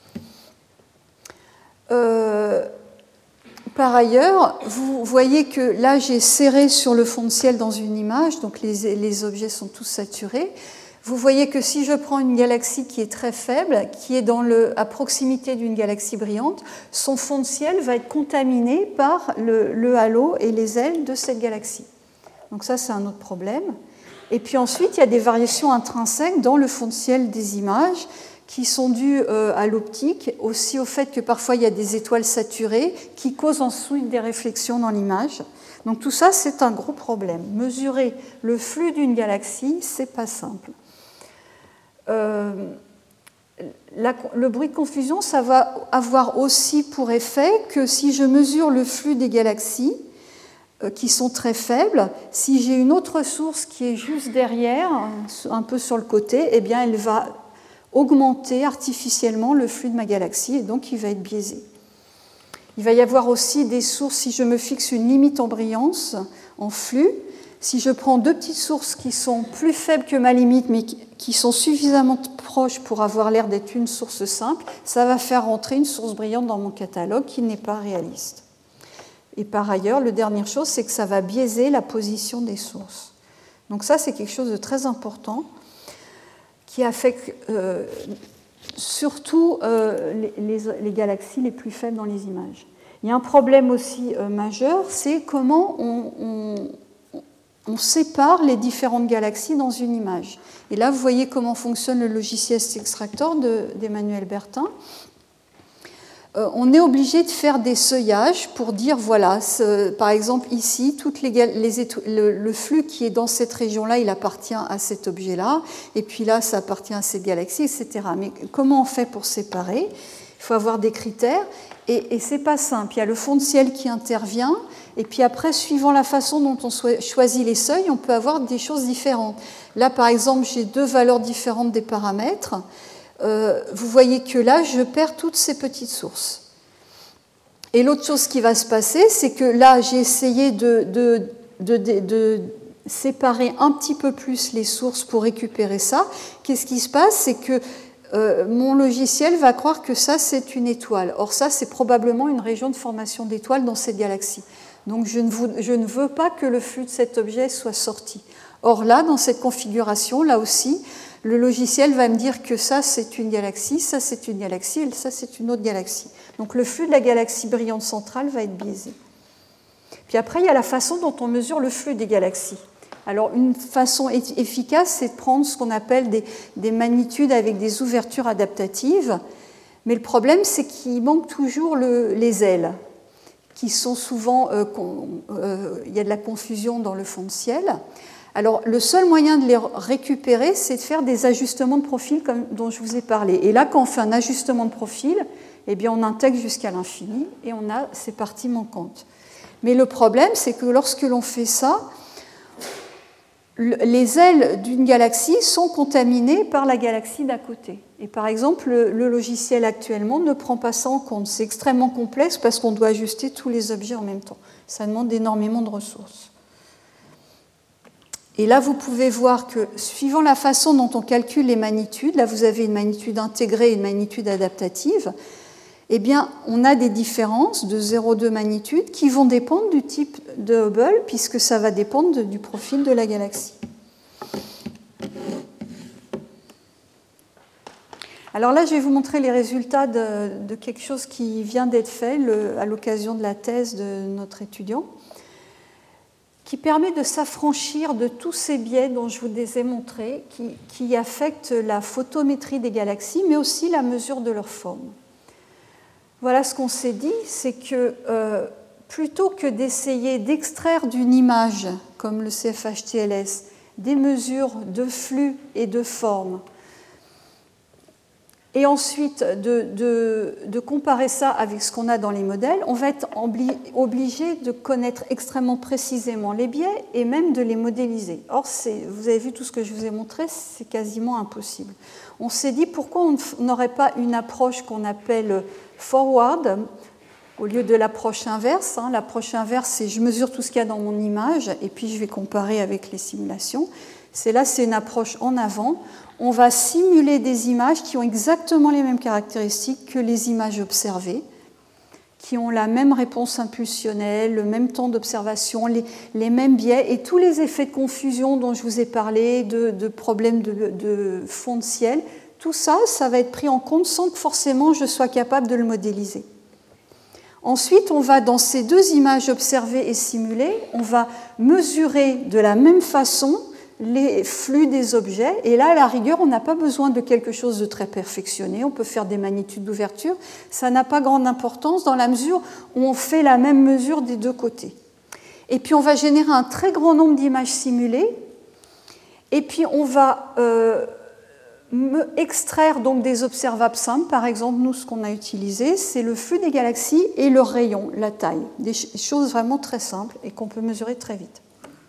Euh, par ailleurs, vous voyez que là, j'ai serré sur le fond de ciel dans une image, donc les, les objets sont tous saturés. Vous voyez que si je prends une galaxie qui est très faible, qui est dans le, à proximité d'une galaxie brillante, son fond de ciel va être contaminé par le, le halo et les ailes de cette galaxie. Donc ça, c'est un autre problème. Et puis ensuite, il y a des variations intrinsèques dans le fond de ciel des images qui sont dues euh, à l'optique, aussi au fait que parfois il y a des étoiles saturées qui causent ensuite des réflexions dans l'image. Donc tout ça, c'est un gros problème. Mesurer le flux d'une galaxie, c'est pas simple. Euh, la, le bruit de confusion, ça va avoir aussi pour effet que si je mesure le flux des galaxies, euh, qui sont très faibles, si j'ai une autre source qui est juste derrière, un peu sur le côté, eh bien, elle va augmenter artificiellement le flux de ma galaxie et donc il va être biaisé. Il va y avoir aussi des sources, si je me fixe une limite en brillance, en flux, si je prends deux petites sources qui sont plus faibles que ma limite, mais qui sont suffisamment proches pour avoir l'air d'être une source simple, ça va faire rentrer une source brillante dans mon catalogue qui n'est pas réaliste. Et par ailleurs, la dernière chose, c'est que ça va biaiser la position des sources. Donc ça, c'est quelque chose de très important qui affecte euh, surtout euh, les, les, les galaxies les plus faibles dans les images. Il y a un problème aussi euh, majeur, c'est comment on... on On sépare les différentes galaxies dans une image. Et là, vous voyez comment fonctionne le logiciel Extractor de, d'Emmanuel Bertin. euh, on est obligé de faire des seuillages pour dire, voilà, ce, par exemple ici, toutes les, les le, le flux qui est dans cette région-là, il appartient à cet objet-là, et puis là, ça appartient à cette galaxie, et cetera. Mais comment on fait pour séparer ? Il faut avoir des critères, et, et c'est pas simple. Il y a le fond de ciel qui intervient, et puis après, suivant la façon dont on choisit les seuils, on peut avoir des choses différentes. Là, par exemple, j'ai deux valeurs différentes des paramètres. Euh, vous voyez que là, je perds toutes ces petites sources. Et l'autre chose qui va se passer, c'est que là, j'ai essayé de, de, de, de, de séparer un petit peu plus les sources pour récupérer ça. Qu'est-ce qui se passe ? C'est que euh, mon logiciel va croire que ça, c'est une étoile. Or, ça, c'est probablement une région de formation d'étoiles dans cette galaxie. Donc, je ne, vous, je ne veux pas que le flux de cet objet soit sorti. Or, là, dans cette configuration, là aussi, le logiciel va me dire que ça, c'est une galaxie, ça, c'est une galaxie, et ça, c'est une autre galaxie. Donc, le flux de la galaxie brillante centrale va être biaisé. Puis après, il y a la façon dont on mesure le flux des galaxies. Alors, une façon efficace, c'est de prendre ce qu'on appelle des, des magnitudes avec des ouvertures adaptatives. Mais le problème, c'est qu'il manque toujours le, les ailes, qui sont souvent... Euh, euh, il y a de la confusion dans le fond de ciel. Alors, le seul moyen de les récupérer, c'est de faire des ajustements de profil comme, dont je vous ai parlé. Et là, quand on fait un ajustement de profil, eh bien, on intègre jusqu'à l'infini et on a ces parties manquantes. Mais le problème, c'est que lorsque l'on fait ça, les ailes d'une galaxie sont contaminées par la galaxie d'à côté. Et par exemple, le, le logiciel actuellement ne prend pas ça en compte. C'est extrêmement complexe parce qu'on doit ajuster tous les objets en même temps. Ça demande énormément de ressources. Et là, vous pouvez voir que, suivant la façon dont on calcule les magnitudes, là vous avez une magnitude intégrée et une magnitude adaptative, eh bien, on a des différences de zéro virgule deux magnitude qui vont dépendre du type de Hubble, puisque ça va dépendre de, du profil de la galaxie. Alors là, je vais vous montrer les résultats de, de quelque chose qui vient d'être fait le, à l'occasion de la thèse de notre étudiant, qui permet de s'affranchir de tous ces biais dont je vous les ai montrés, qui, qui affectent la photométrie des galaxies, mais aussi la mesure de leur forme. Voilà ce qu'on s'est dit, c'est que euh, plutôt que d'essayer d'extraire d'une image, comme le C F H T L S, des mesures de flux et de forme, et ensuite de, de, de comparer ça avec ce qu'on a dans les modèles, on va être obligé de connaître extrêmement précisément les biais et même de les modéliser. Or, vous avez vu tout ce que je vous ai montré, c'est quasiment impossible. On s'est dit pourquoi on n'aurait pas une approche qu'on appelle forward au lieu de l'approche inverse. L'approche inverse, c'est je mesure tout ce qu'il y a dans mon image et puis je vais comparer avec les simulations. C'est là, c'est une approche en avant. On va simuler des images qui ont exactement les mêmes caractéristiques que les images observées, qui ont la même réponse impulsionnelle, le même temps d'observation, les, les mêmes biais et tous les effets de confusion dont je vous ai parlé, de, de problèmes de, de fond de ciel. Tout ça, ça va être pris en compte sans que forcément je sois capable de le modéliser. Ensuite, on va, dans ces deux images observées et simulées, on va mesurer de la même façon les flux des objets. Et là, à la rigueur, on n'a pas besoin de quelque chose de très perfectionné. On peut faire des magnitudes d'ouverture. Ça n'a pas grande importance dans la mesure où on fait la même mesure des deux côtés. Et puis, on va générer un très grand nombre d'images simulées. Et puis, on va euh, extraire donc des observables simples. Par exemple, nous, ce qu'on a utilisé, c'est le flux des galaxies et le rayon, la taille. Des choses vraiment très simples et qu'on peut mesurer très vite.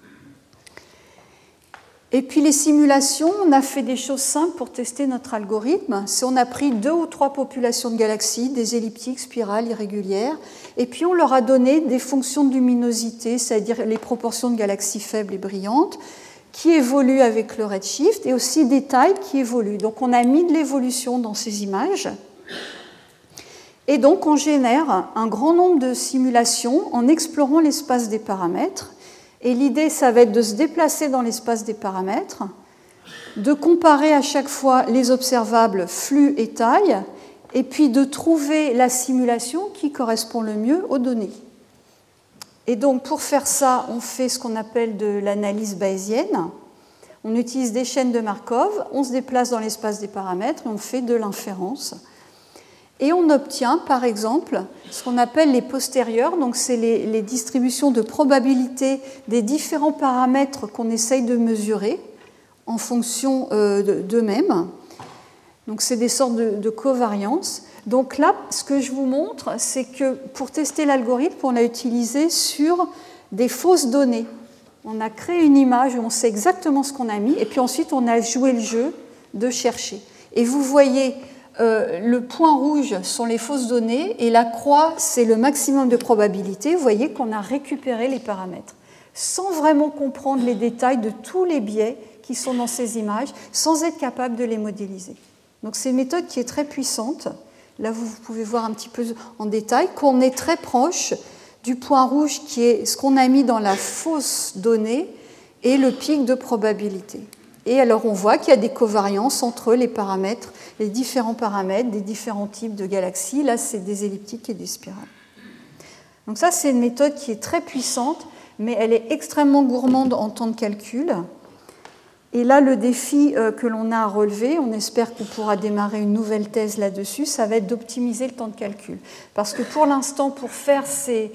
Et puis les simulations, on a fait des choses simples pour tester notre algorithme. C'est on a pris deux ou trois populations de galaxies, des elliptiques, spirales, irrégulières, et puis on leur a donné des fonctions de luminosité, c'est-à-dire les proportions de galaxies faibles et brillantes, qui évoluent avec le redshift, et aussi des tailles qui évoluent. Donc on a mis de l'évolution dans ces images. Et donc on génère un grand nombre de simulations en explorant l'espace des paramètres. Et l'idée, ça va être de se déplacer dans l'espace des paramètres, de comparer à chaque fois les observables flux et taille, et puis de trouver la simulation qui correspond le mieux aux données. Et donc, pour faire ça, on fait ce qu'on appelle de l'analyse bayésienne. On utilise des chaînes de Markov, on se déplace dans l'espace des paramètres et on fait de l'inférence. Et on obtient, par exemple, ce qu'on appelle les postérieurs, donc c'est les, les distributions de probabilité des différents paramètres qu'on essaye de mesurer en fonction euh, d'eux-mêmes. Donc c'est des sortes de, de covariance. Donc là, ce que je vous montre, c'est que pour tester l'algorithme, on l'a utilisé sur des fausses données. On a créé une image où on sait exactement ce qu'on a mis, et puis ensuite on a joué le jeu de chercher. Et vous voyez, euh, le point rouge sont les fausses données, et la croix, c'est le maximum de probabilité. Vous voyez qu'on a récupéré les paramètres, sans vraiment comprendre les détails de tous les biais qui sont dans ces images, sans être capable de les modéliser. Donc c'est une méthode qui est très puissante. Là, vous pouvez voir un petit peu en détail qu'on est très proche du point rouge qui est ce qu'on a mis dans la fausse donnée et le pic de probabilité. Et alors, on voit qu'il y a des covariances entre les paramètres, les différents paramètres des différents types de galaxies. Là, c'est des elliptiques et des spirales. Donc ça, c'est une méthode qui est très puissante, mais elle est extrêmement gourmande en temps de calcul. Et là, le défi que l'on a à relever, on espère qu'on pourra démarrer une nouvelle thèse là-dessus, ça va être d'optimiser le temps de calcul. Parce que pour l'instant, pour faire ces,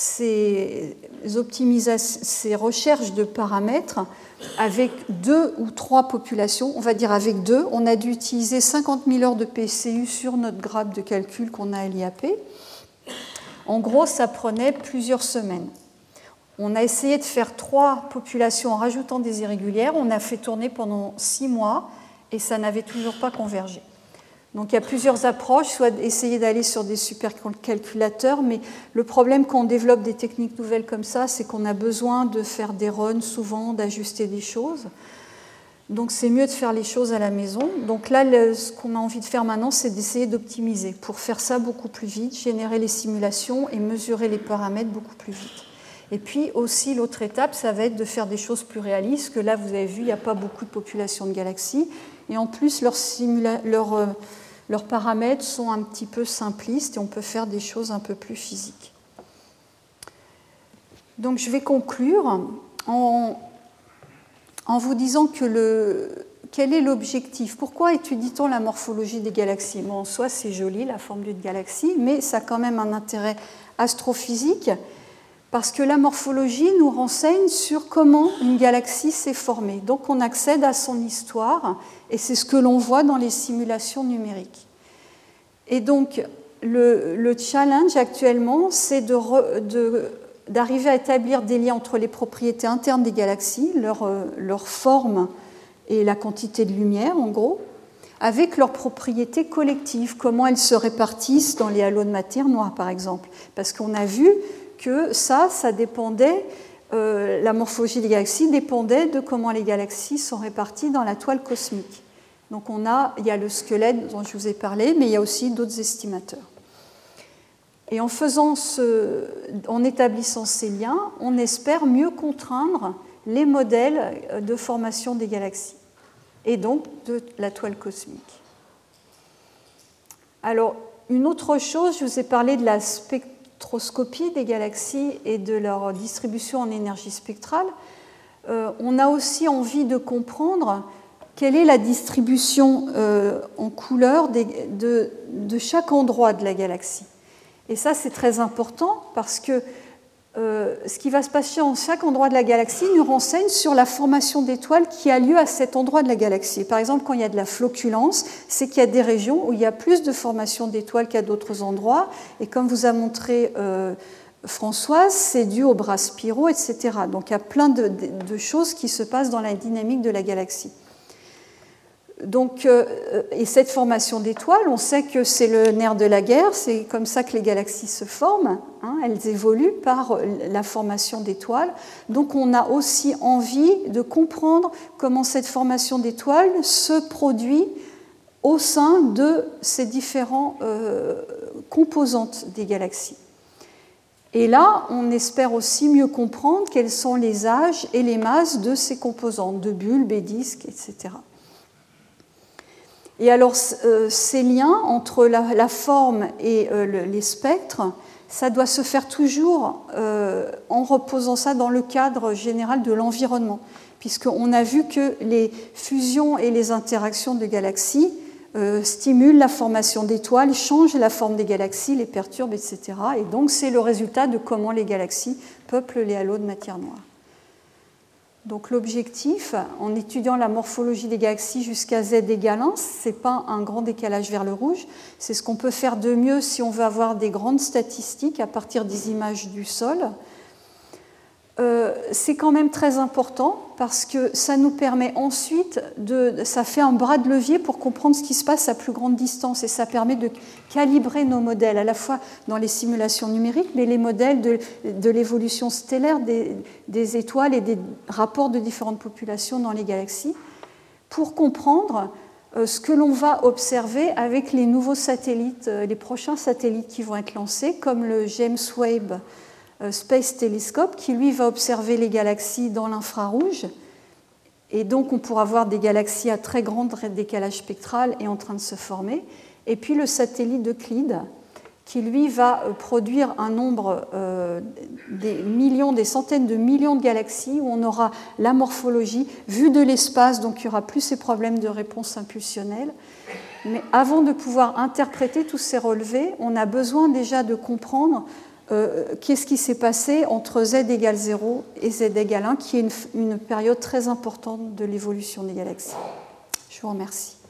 ces, optimisations, ces recherches de paramètres, avec deux ou trois populations, on va dire avec deux, on a dû utiliser cinquante mille heures de P C U sur notre grappe de calcul qu'on a à l'I A P. En gros, ça prenait plusieurs semaines. On a essayé de faire trois populations en rajoutant des irrégulières. On a fait tourner pendant six mois et ça n'avait toujours pas convergé. Donc il y a plusieurs approches, soit essayer d'aller sur des supercalculateurs, mais le problème quand on développe des techniques nouvelles comme ça, c'est qu'on a besoin de faire des runs souvent, d'ajuster des choses. Donc c'est mieux de faire les choses à la maison. Donc là, le, ce qu'on a envie de faire maintenant, c'est d'essayer d'optimiser pour faire ça beaucoup plus vite, générer les simulations et mesurer les paramètres beaucoup plus vite. Et puis aussi, l'autre étape, ça va être de faire des choses plus réalistes, que là, vous avez vu, il n'y a pas beaucoup de populations de galaxies. Et en plus, leurs, simula- leurs, euh, leurs paramètres sont un petit peu simplistes et on peut faire des choses un peu plus physiques. Donc, je vais conclure en, en vous disant que le, quel est l'objectif. Pourquoi étudie-t-on la morphologie des galaxies? Bon, en soi, c'est joli, la forme d'une galaxie, mais ça a quand même un intérêt astrophysique. Parce que la morphologie nous renseigne sur comment une galaxie s'est formée. Donc on accède à son histoire, et c'est ce que l'on voit dans les simulations numériques. Et donc le, le challenge actuellement, c'est de re, de, d'arriver à établir des liens entre les propriétés internes des galaxies, leur, leur forme et la quantité de lumière en gros, avec leurs propriétés collectives, comment elles se répartissent dans les halos de matière noire par exemple. Parce qu'on a vu que ça, ça dépendait, euh, la morphologie des galaxies dépendait de comment les galaxies sont réparties dans la toile cosmique. Donc on a, il y a le squelette dont je vous ai parlé, mais il y a aussi d'autres estimateurs. Et en faisant ce, en établissant ces liens, on espère mieux contraindre les modèles de formation des galaxies et donc de la toile cosmique. Alors, une autre chose, je vous ai parlé de la spectroscopie spectroscopie des galaxies et de leur distribution en énergie spectrale. Euh, on a aussi envie de comprendre quelle est la distribution euh, en couleur des, de, de chaque endroit de la galaxie. Et ça, c'est très important parce que euh, ce qui va se passer en chaque endroit de la galaxie nous renseigne sur la formation d'étoiles qui a lieu à cet endroit de la galaxie. Par exemple, quand il y a de la floculence, c'est qu'il y a des régions où il y a plus de formation d'étoiles qu'à d'autres endroits. Et comme vous a montré euh, Françoise, c'est dû aux bras spiraux, et cetera. Donc il y a plein de, de, de choses qui se passent dans la dynamique de la galaxie. Donc, euh, et cette formation d'étoiles, on sait que c'est le nerf de la guerre, c'est comme ça que les galaxies se forment, hein, elles évoluent par la formation d'étoiles. Donc on a aussi envie de comprendre comment cette formation d'étoiles se produit au sein de ces différentes euh, composantes des galaxies. Et là, on espère aussi mieux comprendre quels sont les âges et les masses de ces composantes, de bulbes et disques, et cetera. Et alors, euh, ces liens entre la, la forme et euh, le, les spectres, ça doit se faire toujours euh, en reposant ça dans le cadre général de l'environnement, puisqu'on a vu que les fusions et les interactions de galaxies euh, stimulent la formation d'étoiles, changent la forme des galaxies, les perturbent, et cetera. Et donc c'est le résultat de comment les galaxies peuplent les halos de matière noire. Donc l'objectif, en étudiant la morphologie des galaxies jusqu'à Z égale un, ce n'est pas un grand décalage vers le rouge, c'est ce qu'on peut faire de mieux si on veut avoir des grandes statistiques à partir des images du sol. Euh, c'est quand même très important parce que ça nous permet ensuite, de, ça fait un bras de levier pour comprendre ce qui se passe à plus grande distance et ça permet de calibrer nos modèles, à la fois dans les simulations numériques, mais les modèles de, de l'évolution stellaire des, des étoiles et des rapports de différentes populations dans les galaxies, pour comprendre euh, ce que l'on va observer avec les nouveaux satellites, euh, les prochains satellites qui vont être lancés, comme le James Webb Space Telescope, qui lui va observer les galaxies dans l'infrarouge. Et donc on pourra voir des galaxies à très grand décalage spectral et en train de se former. Et puis le satellite d'Euclide, qui lui va produire un nombre, euh, des millions, des centaines de millions de galaxies, où on aura la morphologie vue de l'espace, donc il n'y aura plus ces problèmes de réponse impulsionnelle. Mais avant de pouvoir interpréter tous ces relevés, on a besoin déjà de comprendre Euh, qu'est-ce qui s'est passé entre Z égale zéro et Z égale un, qui est une, une période très importante de l'évolution des galaxies. Je vous remercie.